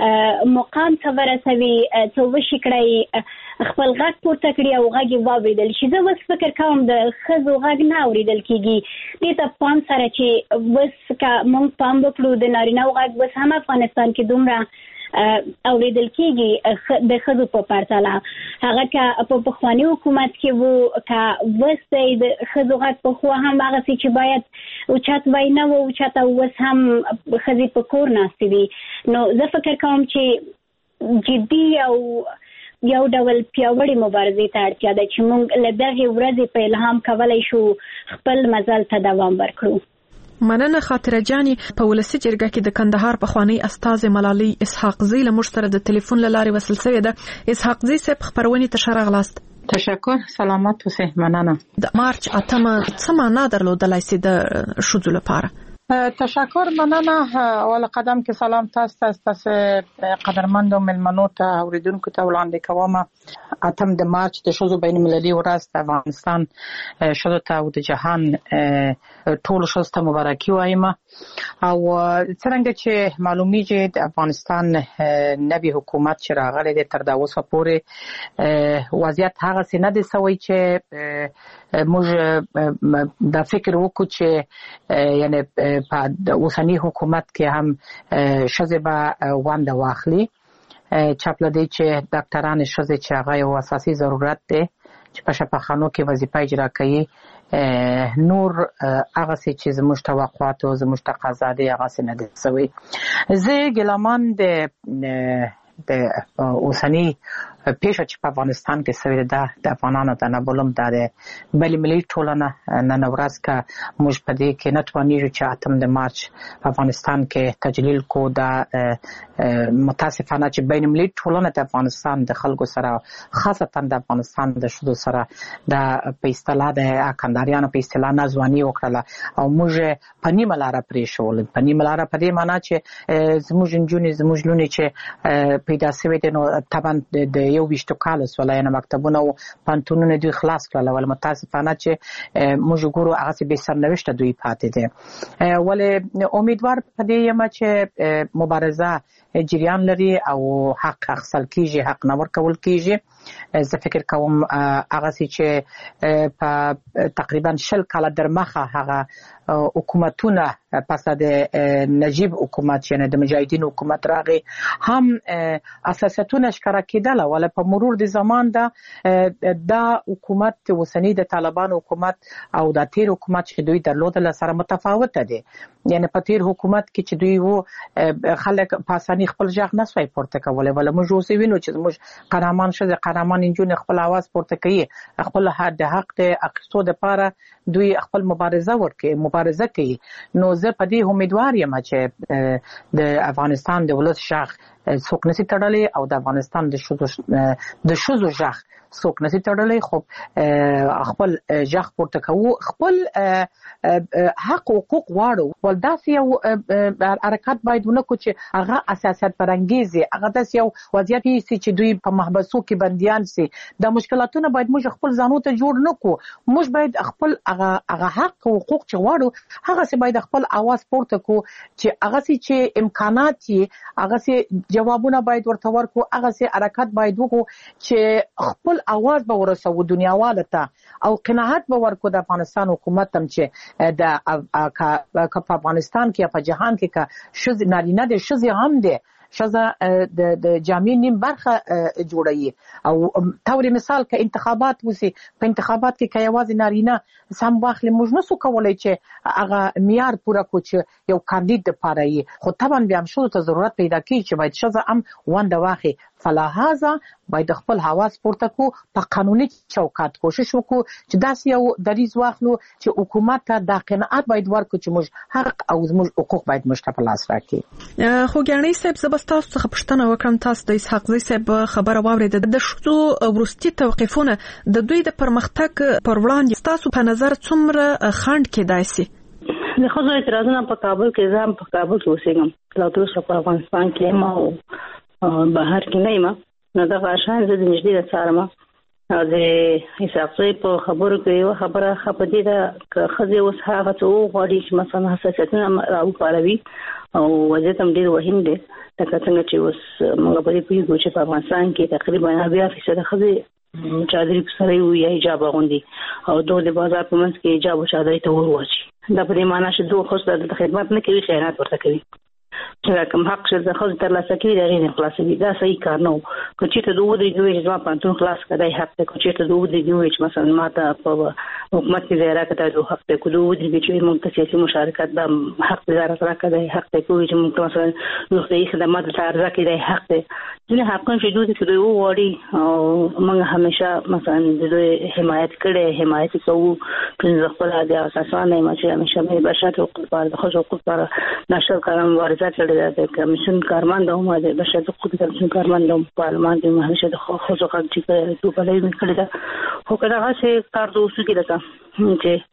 مقام ته ورسوي څو وشي کړی خپل غږ پورته کړي او غږ یې واورېدل شي. زه اوس فکر کوم د ښځو غږ نه اورېدل کېږي. دې ته پام سره چې اوس که موږ پام وکړو د نارینهو غږ اوس هم افغانستان کې دومره اوریدل کېږي د ښځو په پرتله. هغه که په پخواني حکومت کې وو که اوس دی د ښځو غږ پخوا هم هغسې چې باید اوچت وی نه و اوچته اوس هم ښځې په کور ناستې دي. نو زه فکر کوم چې جدي او یو ډول پیاوړې مبارزې ته اړتیا ده چې موږ له دغې ورځې په الهام کولی شو خپل مزل ته دوام ورکړو. مننه خاطره جاني. په ولسي جرګه کې د کندهار پخوانی استاذ ملالۍ اسحاق زی له موږ سره د ټلیفون له لارې وصل شوې ده. اسحاق زی صاحب خبرونې ته ښه راغلاست. تشکر، سلامت اوسئ. مننه. د مارچ اتمه څه معنا درلودلای سي د ښځو لپاره؟ تشکر، مننه. اول قدم کې سلام تاسو ته، تاسو قدرمنو ملمنو ته اوریدونکو ته وړاندې کوم. اتم د مارچ د ښځو بین المللي ورځ د افغانستان ښځو ته او د جهان ټولو ښځو ته مبارکي وایم. او څرنګه چې معلومیږي د افغانستان نوی حکومت چې راغلی دی تر دا اوسه پورې وضعیت هغسې نه دی سوی چې موږ دا فکر وکړو چې یعنی په اوسنی حکومت کې هم ښځې به ونډه واخلي، چاپله دی چې ډاکټران ښځې چې هغه یو اساسي ضرورت دی چې په شفاخانو کې وظیفه اجرا کوي، نور هغه څه چې زموږ توقعات او زموږ تقاضا دی هغه څه نه دي سوي. زه ګیلمان د د اوسنی پیښه چې په افغانستان کې سوي ده د افغانانو د نابلوم د بین المللي ټولنه نن ورځ کا موږ په دې کې نه توانیږو چې اتم د مارچ په افغانستان کې تجلیل کو دا متاسفانه چې بین المللي ټولنه د افغانستان د خلکو سره خاصتا د افغانستان د شذو سره د په اصطلاح د اکنداریانو په اصطلاح نازوانی وکړه او موږ په نیمه لاره پرې شول. په نیمه لاره په دې معنی چې زموږ نجونې زموږ لونې چې پیدا شوي دي نو طبعا د یو ویشتو کال سولای نه مکتبونه او پانتونونه دوی خلاص کړل، ول متاسفانه چې موږ ګورو هغه به سرنوشت دوی پاتې دي. ولې امیدوار په دې یم چې مبارزه جریان لري او حق اخیستل کیږي، حق نه ورکول کیږي. زه فکر کوم هغه چې په تقریبا شل کال در مخه هغه حکومتونه پس د نجیب حکومت یعنی د مجاهدین حکومت راغی هم اساساتونه ښکاره کېدل، ول په مرور د زمان دا د حکومت اوسنی د طالبان حکومت او د تیر حکومت چې دوی درلودل سره متفاوته دي. یعنی په تیر حکومت کې چې دوی وو خلک په اسانۍ خپل ځای نه سوي پورته کولای، ول موږ اوس وینو چې موږ قهرمان شزه قهرمان انجون خپل आवाज پورته کوي، خپل حق د حق د اقتصاد لپاره دوی خپل مبارزه ورکوي مبارزه کوي. نو زه په دې امیدوار یم چې د افغانستان د ولس شاخ څوک نشي تړلی او د افغانستان د شذو د شذو ژغ څوک نشي تړلی، خو خپل ژغ پورته کوو، خپل حق او حقوق غواړو. ولداسې یو حرکت باید ونکړو چې هغه اساسات فرانګیز هغه داسې یو وضعیت هي چې دوی په محبسو کې بنديان سي. د مشکلاتونو باید موږ خپل ځانو ته جوړ نکړو، موږ باید خپل هغه هغه حق او حقوق چې غواړو هغه څه باید خپل आवाज پورته کو چې هغه چې امکانات یې هغه جوابونه باید ورته ورکو، هغه سي حرکت باید وکړو چې خپل आवाज به ورسو دنیاواله ته او قناعت به ورکو د افغانستان حکومت هم چې د په افغانستان کې په جهان کې کا شذ نارینه د شذ هم دي شذا د د جامع نیم برخه جوړوي او تور مثال که انتخابات وسی په انتخابات کې کایواز نارینه سم واخلې موږ نسو کولای چې هغه معیار پوره کو چې یو کاندید لپاره یې خو طبعا بیا هم شو ته ضرورت پیدا کی چې باید شذا هم ونده واخی فلاحازه باید خپل حواس پورته کو په قانوني چوکاټ کوشش وکړو چې داسې یو دریز واخلو چې حکومت ته د قناعت باید ورکړو چې موږ حق او موږ حقوق باید موږ په لاس راکړي. خو ګڼي صاحب زبستاسو څخه پښتنه وکړم، تاسو د اسحاق زی صاحب خبره واورید د شذو ورستي توقيفونه د دوی د پرمختګ پر وړاندې تاسو په نظر څومره خنډ کېدای شي؟ د خو اعتراضونه په کابل کې ځم په کابل کې اوسېږم، لا تر اوسه په افغانستان کې ما بهر کې نه یم، نو دا غاشان زه د نږدې د څارم د اسحاق زی په خبرو کې یو خبره خپدي ده که خزه اوس هغه څو غواړي چې مثلا حساسیتونه راوپاروي او وضعیت هم ډېر وهین دی لکه څنګه چې اوس موږ په دې پوهېږو چې په افغانستان کې تقریبا اویا فیصده ښځې چادري سره وي یا حجاب اغوندي او دوی د بازار په منځ کې حجاب او چادري ته ورواچي. دا په دې معنی چې دوی خو د خدمت نه کوي، خیانت ورته کوي چې کوم حق چې د خو تر لاسه کوي دا غیر خلاصوي. دا صحیح کار نه و. که چېرته دوی ودرېږي چې زما پانتون خلاص کړی حق دی، که چېرته دوی ودرېږي چې مثلا ما ته په حکومت کې ځای راکړی دوی حق دی، که دوی ودرېږي چې موږ ته سیاسي مشارکت دا حق دی راکړی حق دی، کوي چې موږ ته مثلا روغتیایي خدمات ته عرضه کړي دی حق دی. ځینې حقونه چې دوی چې دوی وغواړي او موږ همیشه مثلا د دوی حمایت کړی حمایت کوو، پنځه خپل د اساسان یم چې همیشه مې بشر حقوق لپاره د ښځو حقوق لپاره نشر کارم مبارزه کړې ده. د کمیسیون کارمند او د بشر حقوق کمیسیون کارمند او پارلمان کې همیشه د ښځو حقوق چې دوی بلې مې کړې ده. خو کله هغه کار دوی وسو کې ده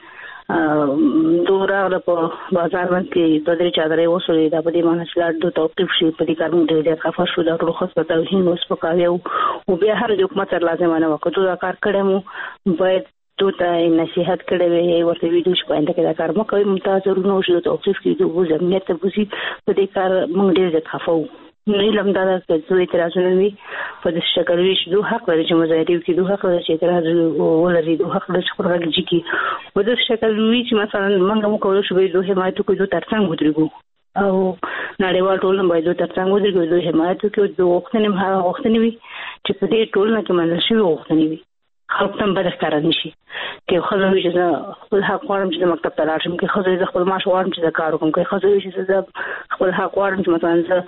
چې دوه راغله په بازار باندې په دې چادرې وسولې دا په دې معنی چې لاړ دوه توقيف شي په دې کارونه ډېر خفه شو دا ټول خاص په توهین اوس په کاوي او بیا هر د حکومت سره لازمانه وکړو دا کار کړم باید تو ته نصيحت کړې وي ورته ویډیو چې باندې کې دا کار مکوې ممتاز ورونو شو توقيف کې دوه ځمنه ته بوزي په دې کار موږ ډېر ځخفو علم دا د څو اعتراضونه وي په دې شکل وي چې دوه حق لري چې مظاهره وکړي، دوه حق لري چې اعتراض ولري، دوه حق لري چې خپل غږ جګي. په دې شکل وي چې مثلا موږ هم کولای شو دوه حمایت وکړو، دوه ترڅنګ ودرېږو او نړیوال ټولنه باید دوه ترڅنګ ودرېږي، دوه حمایت وکړي، دوه وختونه هم هغه وختونه وي چې په دې ټولنه کې منل شوي وختونه وي. خلک ته به ښکاره نشي که ښځه وي چې زه خپل حق غواړم چې د مکتب ته لاړ شم، که ښځه وي زه خپل معاش غواړم چې زه کار وکړم، که ښځه وي چې زه خپل حق غواړم چې مثلا زه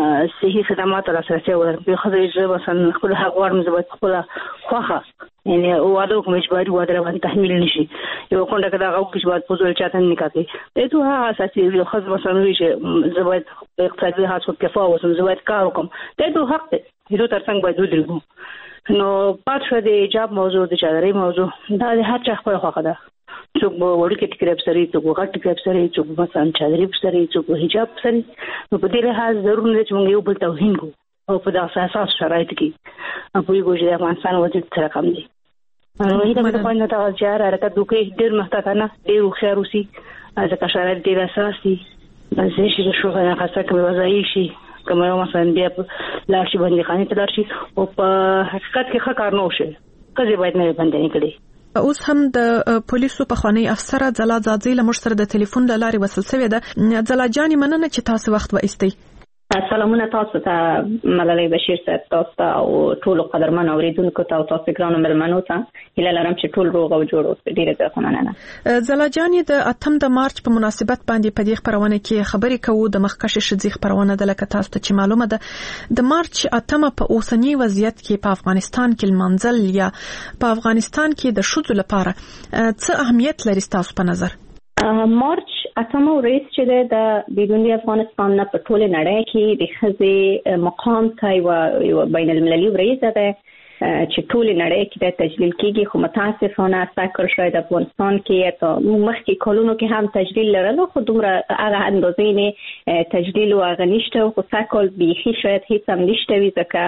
صحي خدمات ته لاسرسی ولرم، که ښځه وي چې زه مثلا خپل حق غواړم زه باید خپله خوښه یعنې واده وکړم اجباري واده راباندې تحمیل نشي. یوه کونډه که دغه وکړي چې باید په زور چاته نه نکاح کوي، دا ټول هغه اساسي یو ښځه مثلا وي چې زه باید اقتصادي لحاظ کفا اوسم، زه باید کار وکړم، دا ټول حق دی، دې ترڅنګ باید ودرېږو. نو پات شو د حجاب موضوع، د چادرۍ موضوع، دا د هر چا خپل خوښه ده. څوک به وړوکی ټیکری افسري، څوک به غټ ټیکری افسري، څوک به مثلا چادرۍ افسري، څوک به حجاب افسري. نو په دې لحاظ ضرور نه چې موږ یو بل توهین کوو او په داسې اساس شرایط کې پوهېږو چې د افغانستان وضعیت څه رقم دی. نو هیله مې ده خو نه دغه جار حرکت وکړي، ډېر محتاطانه، ډېر هوښیار اوسي، ځکه شرایط ډېر اساس دي. زه چې د شوغه خاصه کومې وضعي شي کومه مثلا بیا لاړ شي باندې خانه ته لاړ شي او په حقیقت کې ښه کار نه وشي، ښځې باید نه باندې کړي. اوس هم د پولیسو په خوانی افسر ځلا ځاځي له مشر د ټلیفون له لارې وصل شوې ده. ځلا جاني مننه چې تاسو وخت وایستئ. سلامونه تاسو ته ملالۍ بشیر صاحب، تاسو ته او ټول قدرمن اوریدونکو ته او تاسو ګرانو ملمنو ته هیله لرم چې ټول روغ او جوړ اوسئ. ډیره زیاته مننه. ځلا جاني د اتم د مارچ په مناسبت باندې په دې خبرونه کې خبرې کوو. د مخکښ شذې خبرونه د لکه تاسو ته چې معلومه ده د مارچ اتمه په اوسنی وضعیت کې په افغانستان کې منزل یا په افغانستان کې د شذو لپاره څه اهمیت لري تاسو په نظر؟ مارچ اتمه ورځ چې د بیرونی افغانستان نه په ټوله نړۍ کې د ښځې مقام ته یو بین المللي ورځ ده چې ټوله نړۍ کې د تجلیل کېږي، خو متاسفانه سکل شاید افغانستان کې تا مخکې کلونو کې هم تجلیل لرلو، خو دومره هغه اندازې نه تجلیل او هغه نشته، خو سکل بیخي شاید هیڅ هم نشته وي، ځکه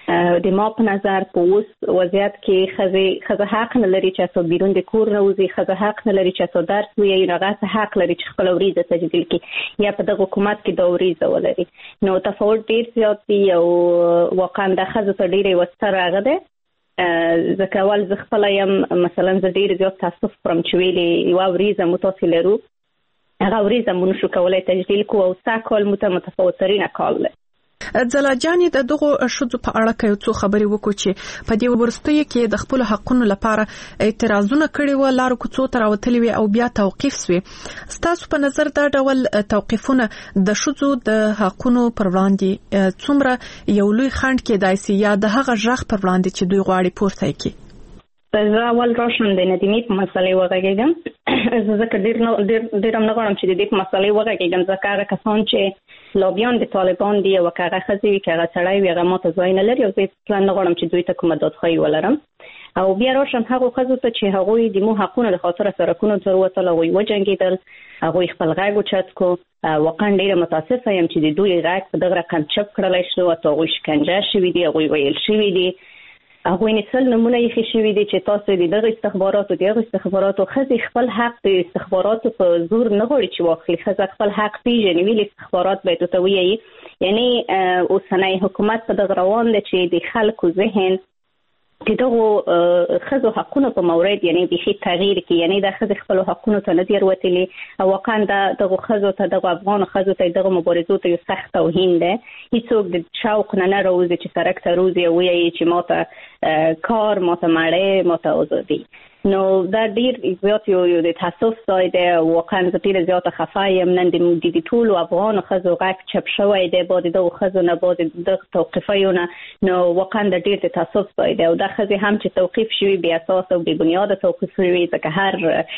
د ما په نظر په اوس وضعیت کې ښځې ښځه حق نه لري چې تاسو بیرون د کور راوځي، ښځه حق نه لري چې تاسو درس ووایي، هغه حق لري چې خپل وریځه تجلیل کړي یا په دغه حکومت کې د وریځه ولري. نو تفاوت ډیر زیات دی او واقعا د ښځو ته ډیره وستر راغله ده. ځکه اول زه خپله یم مثلا زه ډیر زیات تاسف پرم چې ویلې یوه وریځه مو تاسې لرو، هغه وریځه مو نشو کولی تجلیل کړو او سږ کال مو ته متفاوتترینه کال دی. ځلا جاني د دغه شذو په اړه کې څو خبرې وکړو چې په دې ورستیو کې د خپل حقونو لپاره اعتراضونه کړي و، لارو کوڅو ته راوتلي وي او بیا توقيف شوي. ستاسو په نظر دا ډول توقيفونه د شذو د حقونو پر وړاندې څومره یو لوی خنډ کېدای شي یا د هغه ژغ پر وړاندې چې دوی غواړي پورته کړي؟ زه اول راشم د ندیمې په مسلې وغږېږم. زه ځکه ډېر ډېر هم نه غواړم چې د دې په مسلې وغږېږم، ځکه هغه کسان چې لابیان د طالبان دي او که هغه ښځې وي که هغه سړی وي هغه ماته ځای نه لري او زه اصلا نه غواړم چې دوی ته کومه دادخواهي ولرم. او بیا راشم هغو ښځو ته چې هغوی د مو حقونه د خاطره سرکونو ته ووتل، هغوی وجنګېدل، هغوی خپل غږ اوچت کړو. واقعا ډېره متاسفه یم چې د دوی غږ په دغه رقم چپ کړلی شو، حتی هغوی شکنجه شوي دي، هغوی ویل شوي دي، هغوی نسل نمونه یې شوي دي چې تاسو د دغه استخباراتو دغه استخباراتو ښځې خپل حق د استخباراتو په زور نه غواړي چې واخلي. ښځه خپل حق پیژني، ویلې استخبارات باید ورته ووایي. یعنې اوسنی حکومت په دغه روان دی چې د خلکو ذهن د دغو ښځو حقونو په مورد یعنې بیخي تغییر کړي، یعنې د ښځې خپلو حقونو ته نه دي وتلي او واقعا د دغو ښځو ته دغو افغانو ښځو ته دغو مبارزو ته یو سخت توهین دی. هیڅوک د شوق نه نه راوځي چې سړک ته روزي او وایي چې ماته کار، ماته مړۍ، ماته ازادي. نو دا ډیر زیات یو یو د تاسف ځای دی. واقعا زه ډیره زیاته خفه یم نن د د ټولو افغانو ښځو غږ چپ شوی دی بعد دغو ښځو نه، بعد دغه توقیفیو نه. نو واقعا د ډیر د تاسف ځای دی او دا ښځې هم چې توقیف شوي بې اساس او بې بنیاده توقیف شوي، ځکه هر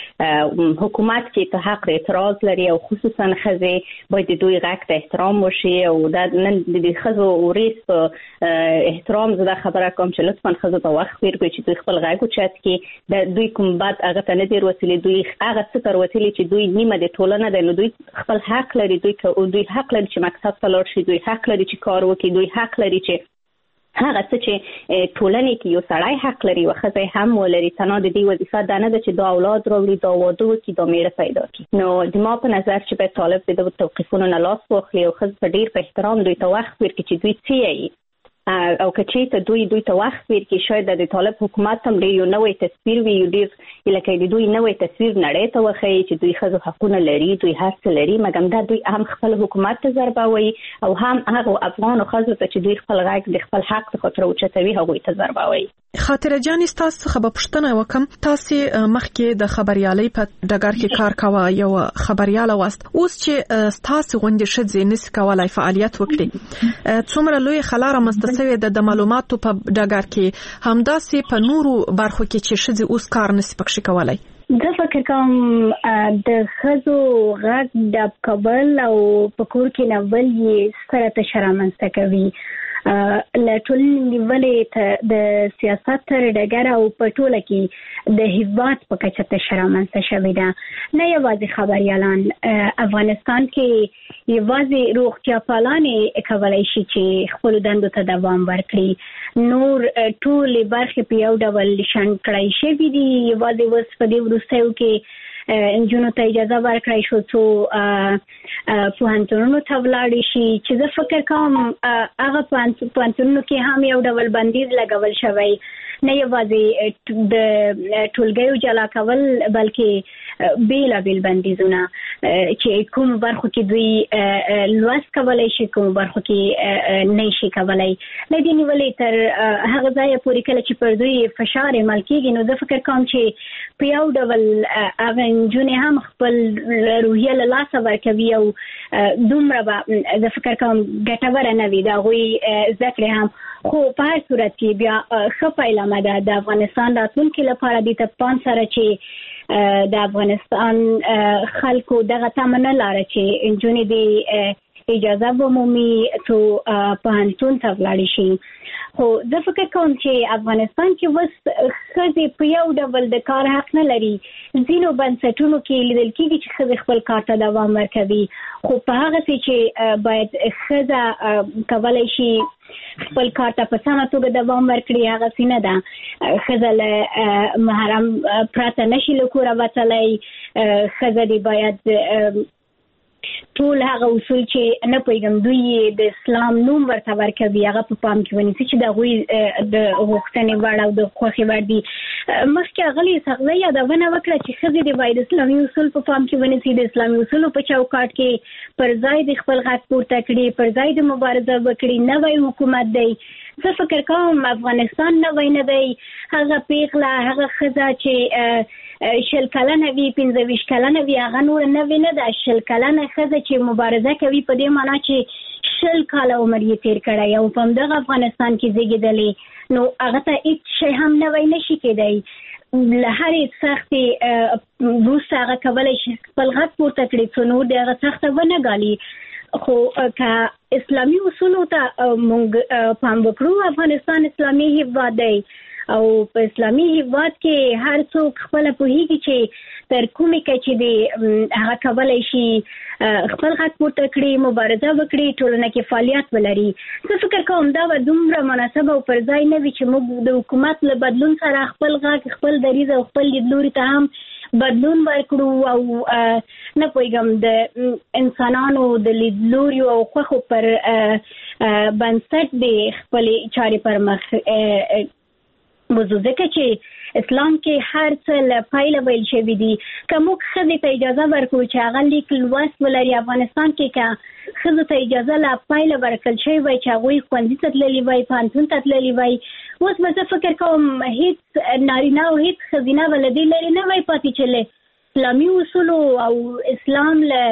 حکومت کې ته حق اعتراض لري او خصوصا ښځې باید د دوی غږ ته احترام وشي. او دا نن د ښځو ورځ په احترام زه دا خبره کوم چې لطفا ښځو ته وخت ورکړئ چې دوی خپل غږ اوچت کړي. دوی کوم بد هغه ته نه دي وروتلي، دوی هغه څه ته وروتلي چې دوی نیمه د ټولنه ده. نو دوی خپل حق لري، دوی دوی حق لري چې مکتب ته لاړ شي، دوی حق لري چې کار وکړي، دوی حق لري چې هغه څه چې ټولنې کې یو سړی حق لري او ښځه هم ولري، تنها د دې وظیفه دا نه ده چې دا اولاد راوړي، دا واده وکړي، دا میړه پیدا کړي. نو د ما په نظر چې باید طالب د دغو توقیفونو نه لاس واخلي او ښځو ته ډېر په احترام دوی ته وخت ورکړي چې دوی څه یې او که چېرته دوی دوی ته وخت ورکړي، شاید د طالب حکومت هم ډېر یو نوی تصویر وي، یو ډېر لکه د دوی نوی تصویر نړۍ ته وښیي چې دوی ښځو حقونه لري، دوی هر څه لري، مګر دا دوی هم خپل حکومت ته ضربه وایي او هم هغو افغانو ښځو ته چې دوی خپل غږ د خپل حق د خاطر اوچتوي هغوی ته ضربه وایي. خاطره جان، ستاسو څخه به پوښتنه وکم، تاسو مخکې د خبريالۍ په ډګر کې کار کاوه، یو خبريال واست، اوس چې تاسو غونډې ښځې نس کولای فعالیت وکړي، څومره لوی خلاره مستسوي د معلوماتو په ډګر کې همداسې په نورو برخو کې چې ښځې اوس کار نس پکښې کولای؟ زه فکر کوم د ښځو غږ د کابل او په کور کې نول یې ستره تشه رامنځته کوي. له ټولنې نیولې د سیاست تر ډګره او په ټوله کې د هیواد په کچه تشه رامنځته شوې ده. نه یوازې خبریالان، افغانستان کې یوازې روغتیا پالانې کولی شي چې خپلو دندو ته دوام ورکړي، نور ټولې برخې په یو ډول شنډ کړای شوي دي. یوازې اوس په دې وروستیو کې انجونو ته اجازه ورکړای شو څو پوهنتونونو ته ولاړې شي، چې زه فکر کوم هغه پوهنتونونو کې هم یو ډول بندیز لګول شوی، نه یوازې د ټولګیو جلا کول بلکې بیلابیل بندیزونه چې کوم برخو کې دوی لوست کولی شي، کوم برخو کې نه شي کولی، نه دي نیولې تر هغه ځایه پورې کله چې پر دوی فشار عمل کېږي. نو زه فکر کوم چې په یو ډول هغه نجونې هم خپل روحیه له لاسه ورکوي او دومره به زه فکر کوم ګټوره نه وي د هغوی زده کړې هم. خو په هر صورت کې بیا ښه پیلامه ده د افغانستان راتلونکي لپاره دې ته پام سره چې د افغانستان خلکو دغه تمه نه لاره چې نجونې د اجازه ومومي څو پوهنتون ته ولاړې شي. خو زه فکر کوم چې افغانستان کې اوس ښځې په یو ډول د کار حق نه لري. ځینو بنسټونو کې لیدل کېږي چې ښځې خپل کار ته دوام ورکوي، خو په هغسې چې باید ښځه کولی شي خپل کار ته په سمه توګه دوام ورکړي هغسې نه ده. ښځه له محرم پرته نشي له کوره وتلی، ښځه دې باید ټول هغه اصول چې نه پوهېږم دوی د اسلام نوم ورته ورکوي هغه په پام کې ونیسي چې د هغوی د غوښتنې وړ او د خوښې وړ دي. مخکې اغلې سغزه یادونه وکړه چې ښځې د باید اسلامي اصول په پام کې ونیسي، د اسلامي اصولو په چوکاټ کې پر ځای د خپل غږ پورته کړي، پر ځای د مبارزه وکړي. نوی حکومت دی، زه فکر کوم افغانستان نوی نه دی، هغه پیغله هغه ښځه چې شل کلنه وي، پنځه ویشت کلنه وي، هغه نور نوې نه ده. شل کلنه ښځه چې مبارزه کوي په دې معنا چې شل کاله عمر یې تیر کړی او په همدغه افغانستان کې زیږېدلې، نو هغه ته هېڅ شی هم نوی نشي کېدی. له هرې سختې وروسته هغه کولی شي خپل غږ پورته کړي څو نور د هغه سخته ونه ګالي. خو که اسلامي اصولو ته موږ پام وکړو، افغانستان اسلامي هېواد دی او په اسلامي هېواد کې هر څوک خپله پوهېږي چې تر کومې کچې دی هغه کولی شي خپل غږ پورته کړي، مبارزه وکړي، ټولنه کې فعالیت ولري. زه فکر کوم دا به دومره مناسبه او پر ځای نه وي چې موږ د حکومت له بدلون سره خپل غږ، خپل دریځ او خپل لیدلوري ته هم بدلون ورکړو او نه پوهېږم د انسانانو د لیدلوریو او خوښو پر بنسټ د خپلې چارې پر مخ موضوع ځکه چې اسلام کې هر څه له پیله ویل شوي دي. که موږ ښځې ته اجازه ورکړو چې هغه لیک لوست ولري، افغانستان کې که ښځو ته اجازه له پیله ورکړل شوې وای چې هغوی ښوونځي ته تللي وای، پوهنتون ته تللي وای، اوس به زه فکر کوم هېڅ نارینه او هېڅ ښځینه به له دې لرې نه وای پاتې چې له اسلامي اصولو او اسلام له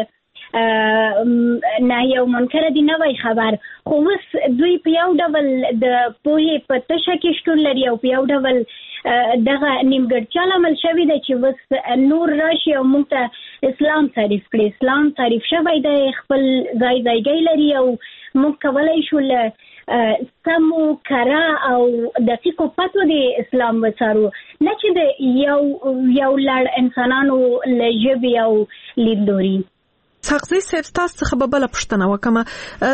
نهي او منکر دي نه وای خبر. خو اوس دوی په یو ډول د پوهې په تشه کې شتون لري او په یو ډول دغه نیمګړتیا لامل شوې ده چې اوس نور راشي او موږ ته اسلام تعریف کړي. اسلام تعریف شوی دی، خپل ځای ځایګی لري او موږ کولی شو له سمو کره او دقیقو پتو د اسلام وڅارو، نه چې د یو یو لړ انسانانو له ژبې او لیدلوري. ساقزي صاحب تاسو څخه به بل پښتنه وکم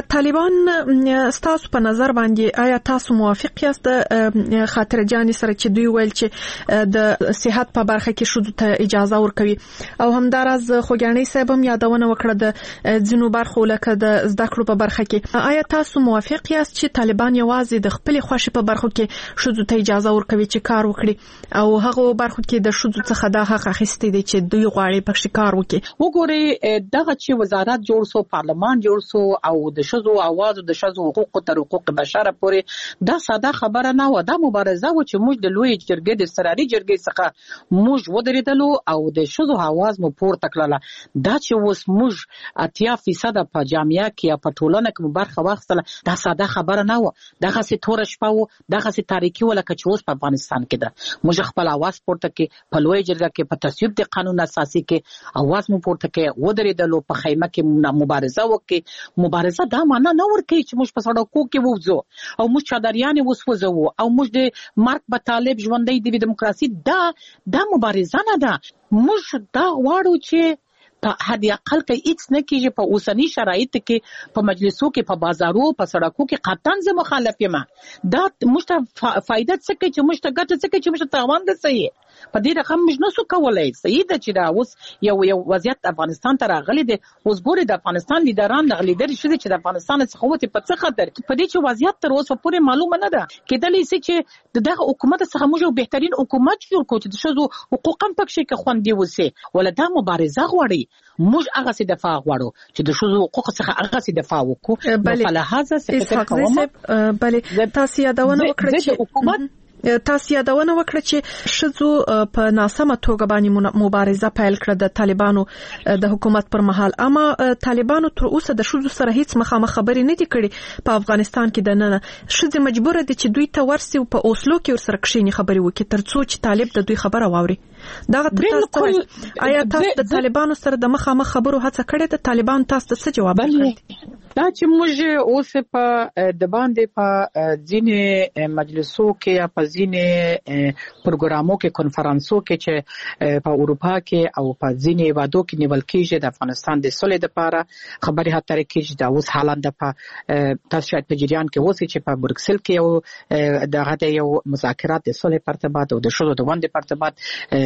طالبان تاسو په نظر باندې آیا تاسو موافق یاست خاطر جانی سره چې دوی ویل چې د صحت په برخه کې شوه ته اجازه ورکوي او همدارز خوګانی صاحب هم یادونه وکړه د ځینو برخو لکه د زده کړو په برخه کې آیا تاسو موافق یاست چې طالبان یوازې د خپل خوښي په برخو کې شوه ته اجازه ورکوي چې کار وکړي او هغه برخو کې د شوه څخه د حق اخیستي دي چې دوی غواړي پکې کار وکړي وګوري دغه چې وزارت جوړ سو پارلمان جوړ سو او د شذو आवाज د شذو حقوق تر حقوق بشر پورې دا ساده خبره نه و دا مبارزه و چې موږ د لوی جرګې د سراري جرګې څخه موږ ودرېدلو او د شذو आवाज مو پورته کړله دا چې اوس موږ اتیا فیصد په جامعه کې په ټولنه کې برخه واخیستله دا ساده خبره نه و دغه سي تور شپه و دغه سي تاریخي ولکه چې اوس په افغانستان کې ده موږ خپل आवाज پورته کې په لوی جرګه کې په تصویب د قانون اساسي کې आवाज مو پورته کې ودرېدلو په خیمه کې مبارزه وکړي مبارزه دا معنا نه ورکړي چې موږ په سړکو کې ووځو او موږ چادریان وسوځو او موږ د مارک په طالب ژوندۍ د دیموکراسي دا دا مبارزه نه ده موږ دا غواړو چې په هدي اقل کې هیڅ نه کیږي په اوسنی شرایط کې په مجلسو کې په بازارو په سړکو کې قطعاً زه مخالف یم دا موږ ته فائدہ څه کوي چې موږ ته ګټه څه کوي چې موږ ته تاوان ده صحیح په دې رقم موږ نسو کولای صحیح ده چې دا اوس یو یو وضعیت افغانستان ته راغلی دی اوس ګوري د افغانستان لیدران د لیدر شوه چې د افغانستان څخه وته په څه خطر په دې چې وضعیت تر اوسه پورې معلومه نه ده کېدلی سي چې دغه حکومت څخه موږ یو بهترین حکومت جوړ کړو چې د شذو حقوقا پکې کې خوندي وسی ولدا مبارزه غواړي موږ هغه سي دفاع غواړو چې د شذو حقوق څخه هغه سي دفاع وکړو په لحاظه څه کوم بلې تاسو یادونه وکړه چې حکومت تاسو یادونه وکړه چې شذو په ناسمه توګه باندې مبارزه پیل کړه د طالبانو د حکومت پر مهال اما طالبانو تر اوسه د شذو سره هیڅ مخامخ خبرې نه دي کړې په افغانستان کې د نن شذو مجبور دي چې دوی ته ورسي په اوسلو کې ورسره کښینی خبرې وکړي ترڅو چې طالب د دوی خبره واوري دا تاسو آیا تاسو د طالبانو سره د مخامخ خبرو هڅه کړې ده طالبان تاسو ته څه جواب ورکړي دا چې موږ اوس په د باندې په ځینې مجلسو کې یا په ځینې پروګرامو کې کنفرانسو کې چې په اروپا کې او په ځینې وادو کې نیول کېږي د افغانستان د سولې لپاره خبرې هترې کېږي دا اوس حالات د په تاسو شاید په جریان کې اوسې چې په برکسل کې یو دغه د یو مذاکرات د سولې په ارتباط او د شذو د وند په ارتباط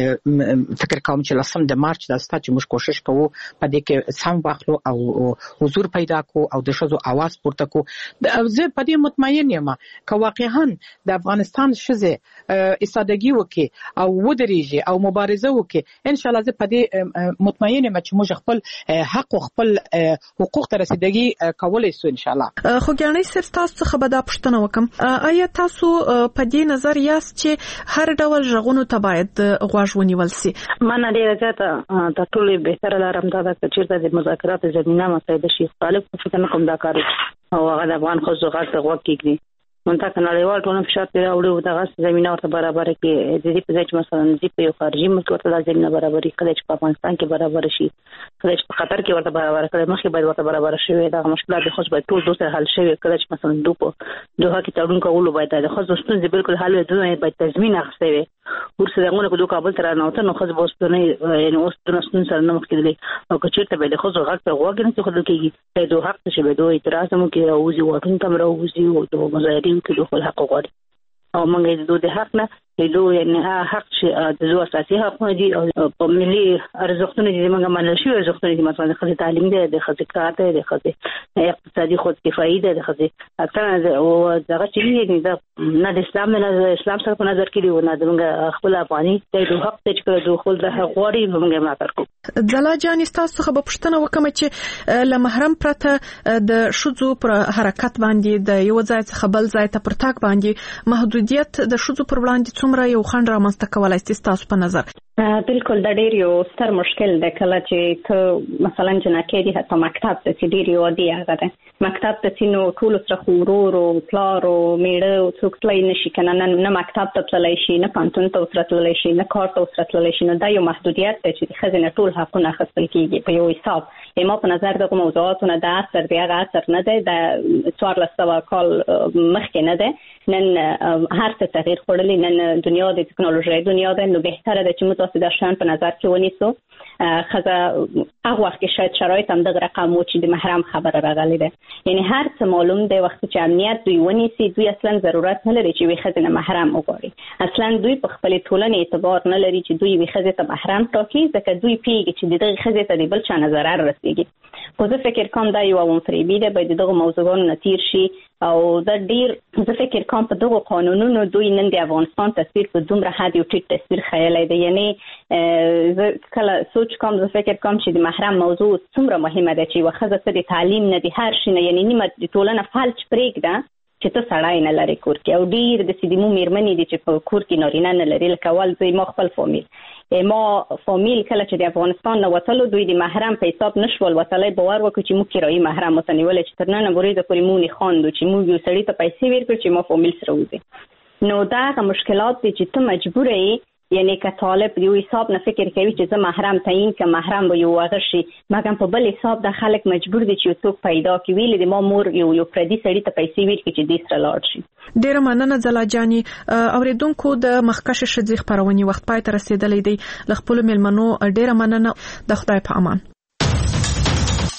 فکر کوم چې لسم د مارچ د استا چې موږ کوشش کوو په دې کې سم واخلو او حضور پیدا کو او د شذو आवाज پورته کو زه په دې مطمئن یم چې واقعا د افغانستان شذې استادګي وکي او ودرېږي او مبارزه وکي ان شاء الله زه په دې مطمئن یم چې موږ خپل حق او خپل حقوق ته رسیدګي کولای شو ان شاء الله خو ګراني سر تاسو څخه به دا پوښتنه وکم آیا تاسو په دې نظر یاست چې هر ډول ژغونو ته باید غوږ ونیول شي منه ډیره زیاته د ټولې بهتره لارم دا ده چې د مذاکرات زمينه مسایده شي طالب فکر نه کوم دا کار او هغه د افغان خو زغات غوږ کېږي منطقه نړیوال ټول فشار پیدا وړو دغه زمينه ورته برابر کې د دې په ځای چې مثلا د په یو خارجي ملک ورته زمينه برابرۍ کله چې په افغانستان کې برابر شي کله چې په قطر کې ورته برابر کړي مخکې باید ورته برابر شي دا مشکلات د خو باید ټول دوسر حل شي کله چې مثلا دوی په دوه کې تړون کولو باید د خو ستونزې بالکل حل وي باید تضمین اخستې وي ورسره دغه کو کابل تر نه وته نو خو بوستونه یعنی اوس د نسون سره نه مخکې او کچېرته به د خو غږ ته غوږ نه خو کېږي ته دوه حق څه به دوه اعتراض مو کې راوځي وټون تم راوځي او د مظاهرین کې خپل حق غواړي او موږ د دوه حق نه د دوه یعنی حق چې د دوه اساسي حقونه دي او په ملي ارزښتونه دي موږ منل شو ارزښتونه دي مثلا د تعلیم دی د خځې کار دی د خځې اقتصادي خود کفایي دی د خځې اته او دغه چې نه نه د اسلام نه د اسلام سره په نظر کې دی نه د موږ خپل افغاني د دوه حق ته چې د خپل د حق غواړي موږ ماتر کو ځلا جان تاسو څخه به پوښتنه وکم چې ل محرم پرته د شذو پر حرکت باندې د یو ځای څخه بل ځای ته پرتاګ باندې محدودیت د شذو پر وړاندې څومره یو خنډ رامنځته کولای شي تاسو په نظر بالکل دا ډیر یو ستر مشکل دی کله چې ته مثلا جنکې دي حتی مکتب ته چې ډیر یو دی هغه ده مکتب ته چې نو ټول سره خورور او پلار او میړه څوک تلای نشي کنه نه مکتب ته تلای شي نه پانتون ته تلای شي نه کار ته تلای شي نو دا یو محدودیت دی چې خزینه ټول حقونه خپل کیږي په یو حساب ما په نظر دغه موضوعاتونه د اثر دی هغه اثر نه دی د څوار لسوا کال مخکې نه دی نن هر څه تغییر خورلی نن دنیا د ټکنالوژي دنیا ده نو بهتره ده چې تاسو د شان په نظر کې ونیسو خزه هغه وخت کې شاید شرایط هم دغه رقم و چې د محرم خبره راغلی ده. یعنی هر څه معلوم دی وخت چې امنیت دوی ونیسي دوی اصلا ضرورت نه لري چې وي خزه نه محرم وګوري. اصلا دوی په خپل ټولنې اعتبار نه لري چې دوی وي خزه ته محرم ټاکي ځکه دوی پیږي چې دغه خزه ته د بل چا نظر رسیږي. خو زه فکر کوم دا یو عوام فریبي ده باید دغه موضوعونو نه تیر شي او دا ډیر زه فکر کوم په دغه قانونونو دوی نن د افغانستان تصویر په دومره حد یو ټیټ تصویر خیالي دی. یعنی زه کله سوچ کوم زه فکر کوم چې د محرم موضوع څومره مهمه ده چې وخزه څه د تعلیم نه د هر شي نه یعنی نیمه د ټولنه فلج پرېږده چې ته سړی نه لري کور کې او ډیر د سیدمو میرمنې دي چې په کور کې نارینه نه لري لکه ول زه ما خپل فامیل ما فامیل کله چې د افغانستان نه وتلو دوی د محرم په حساب نشول وتلای باور وکړي چې موږ کرایي محرم وتنیول چې تر نن پورې د پورې مونږ خواندو چې موږ یو سړی ته پیسې ورکړو چې ما فامیل سره وځي. نو دا مشکلات دي چې ته مجبور یې یعنی که طالب یو حساب نه فکر کوي چې زه محرم تعیین که محرم به یو هغه شي مګر په بل حساب د خلک مجبور دي چې څوک پیدا کړي ویل د ما مور یو یو پردي سړی ته پیسې ورکړي چې دې سره لاړ شي. ډیره مننه زلا جاني. اوریدونکو د مخکښ شذې خبرونې وخت پای ته رسیدلې دی. ل خپل ملمنو ډیره مننه. د خدای په امان.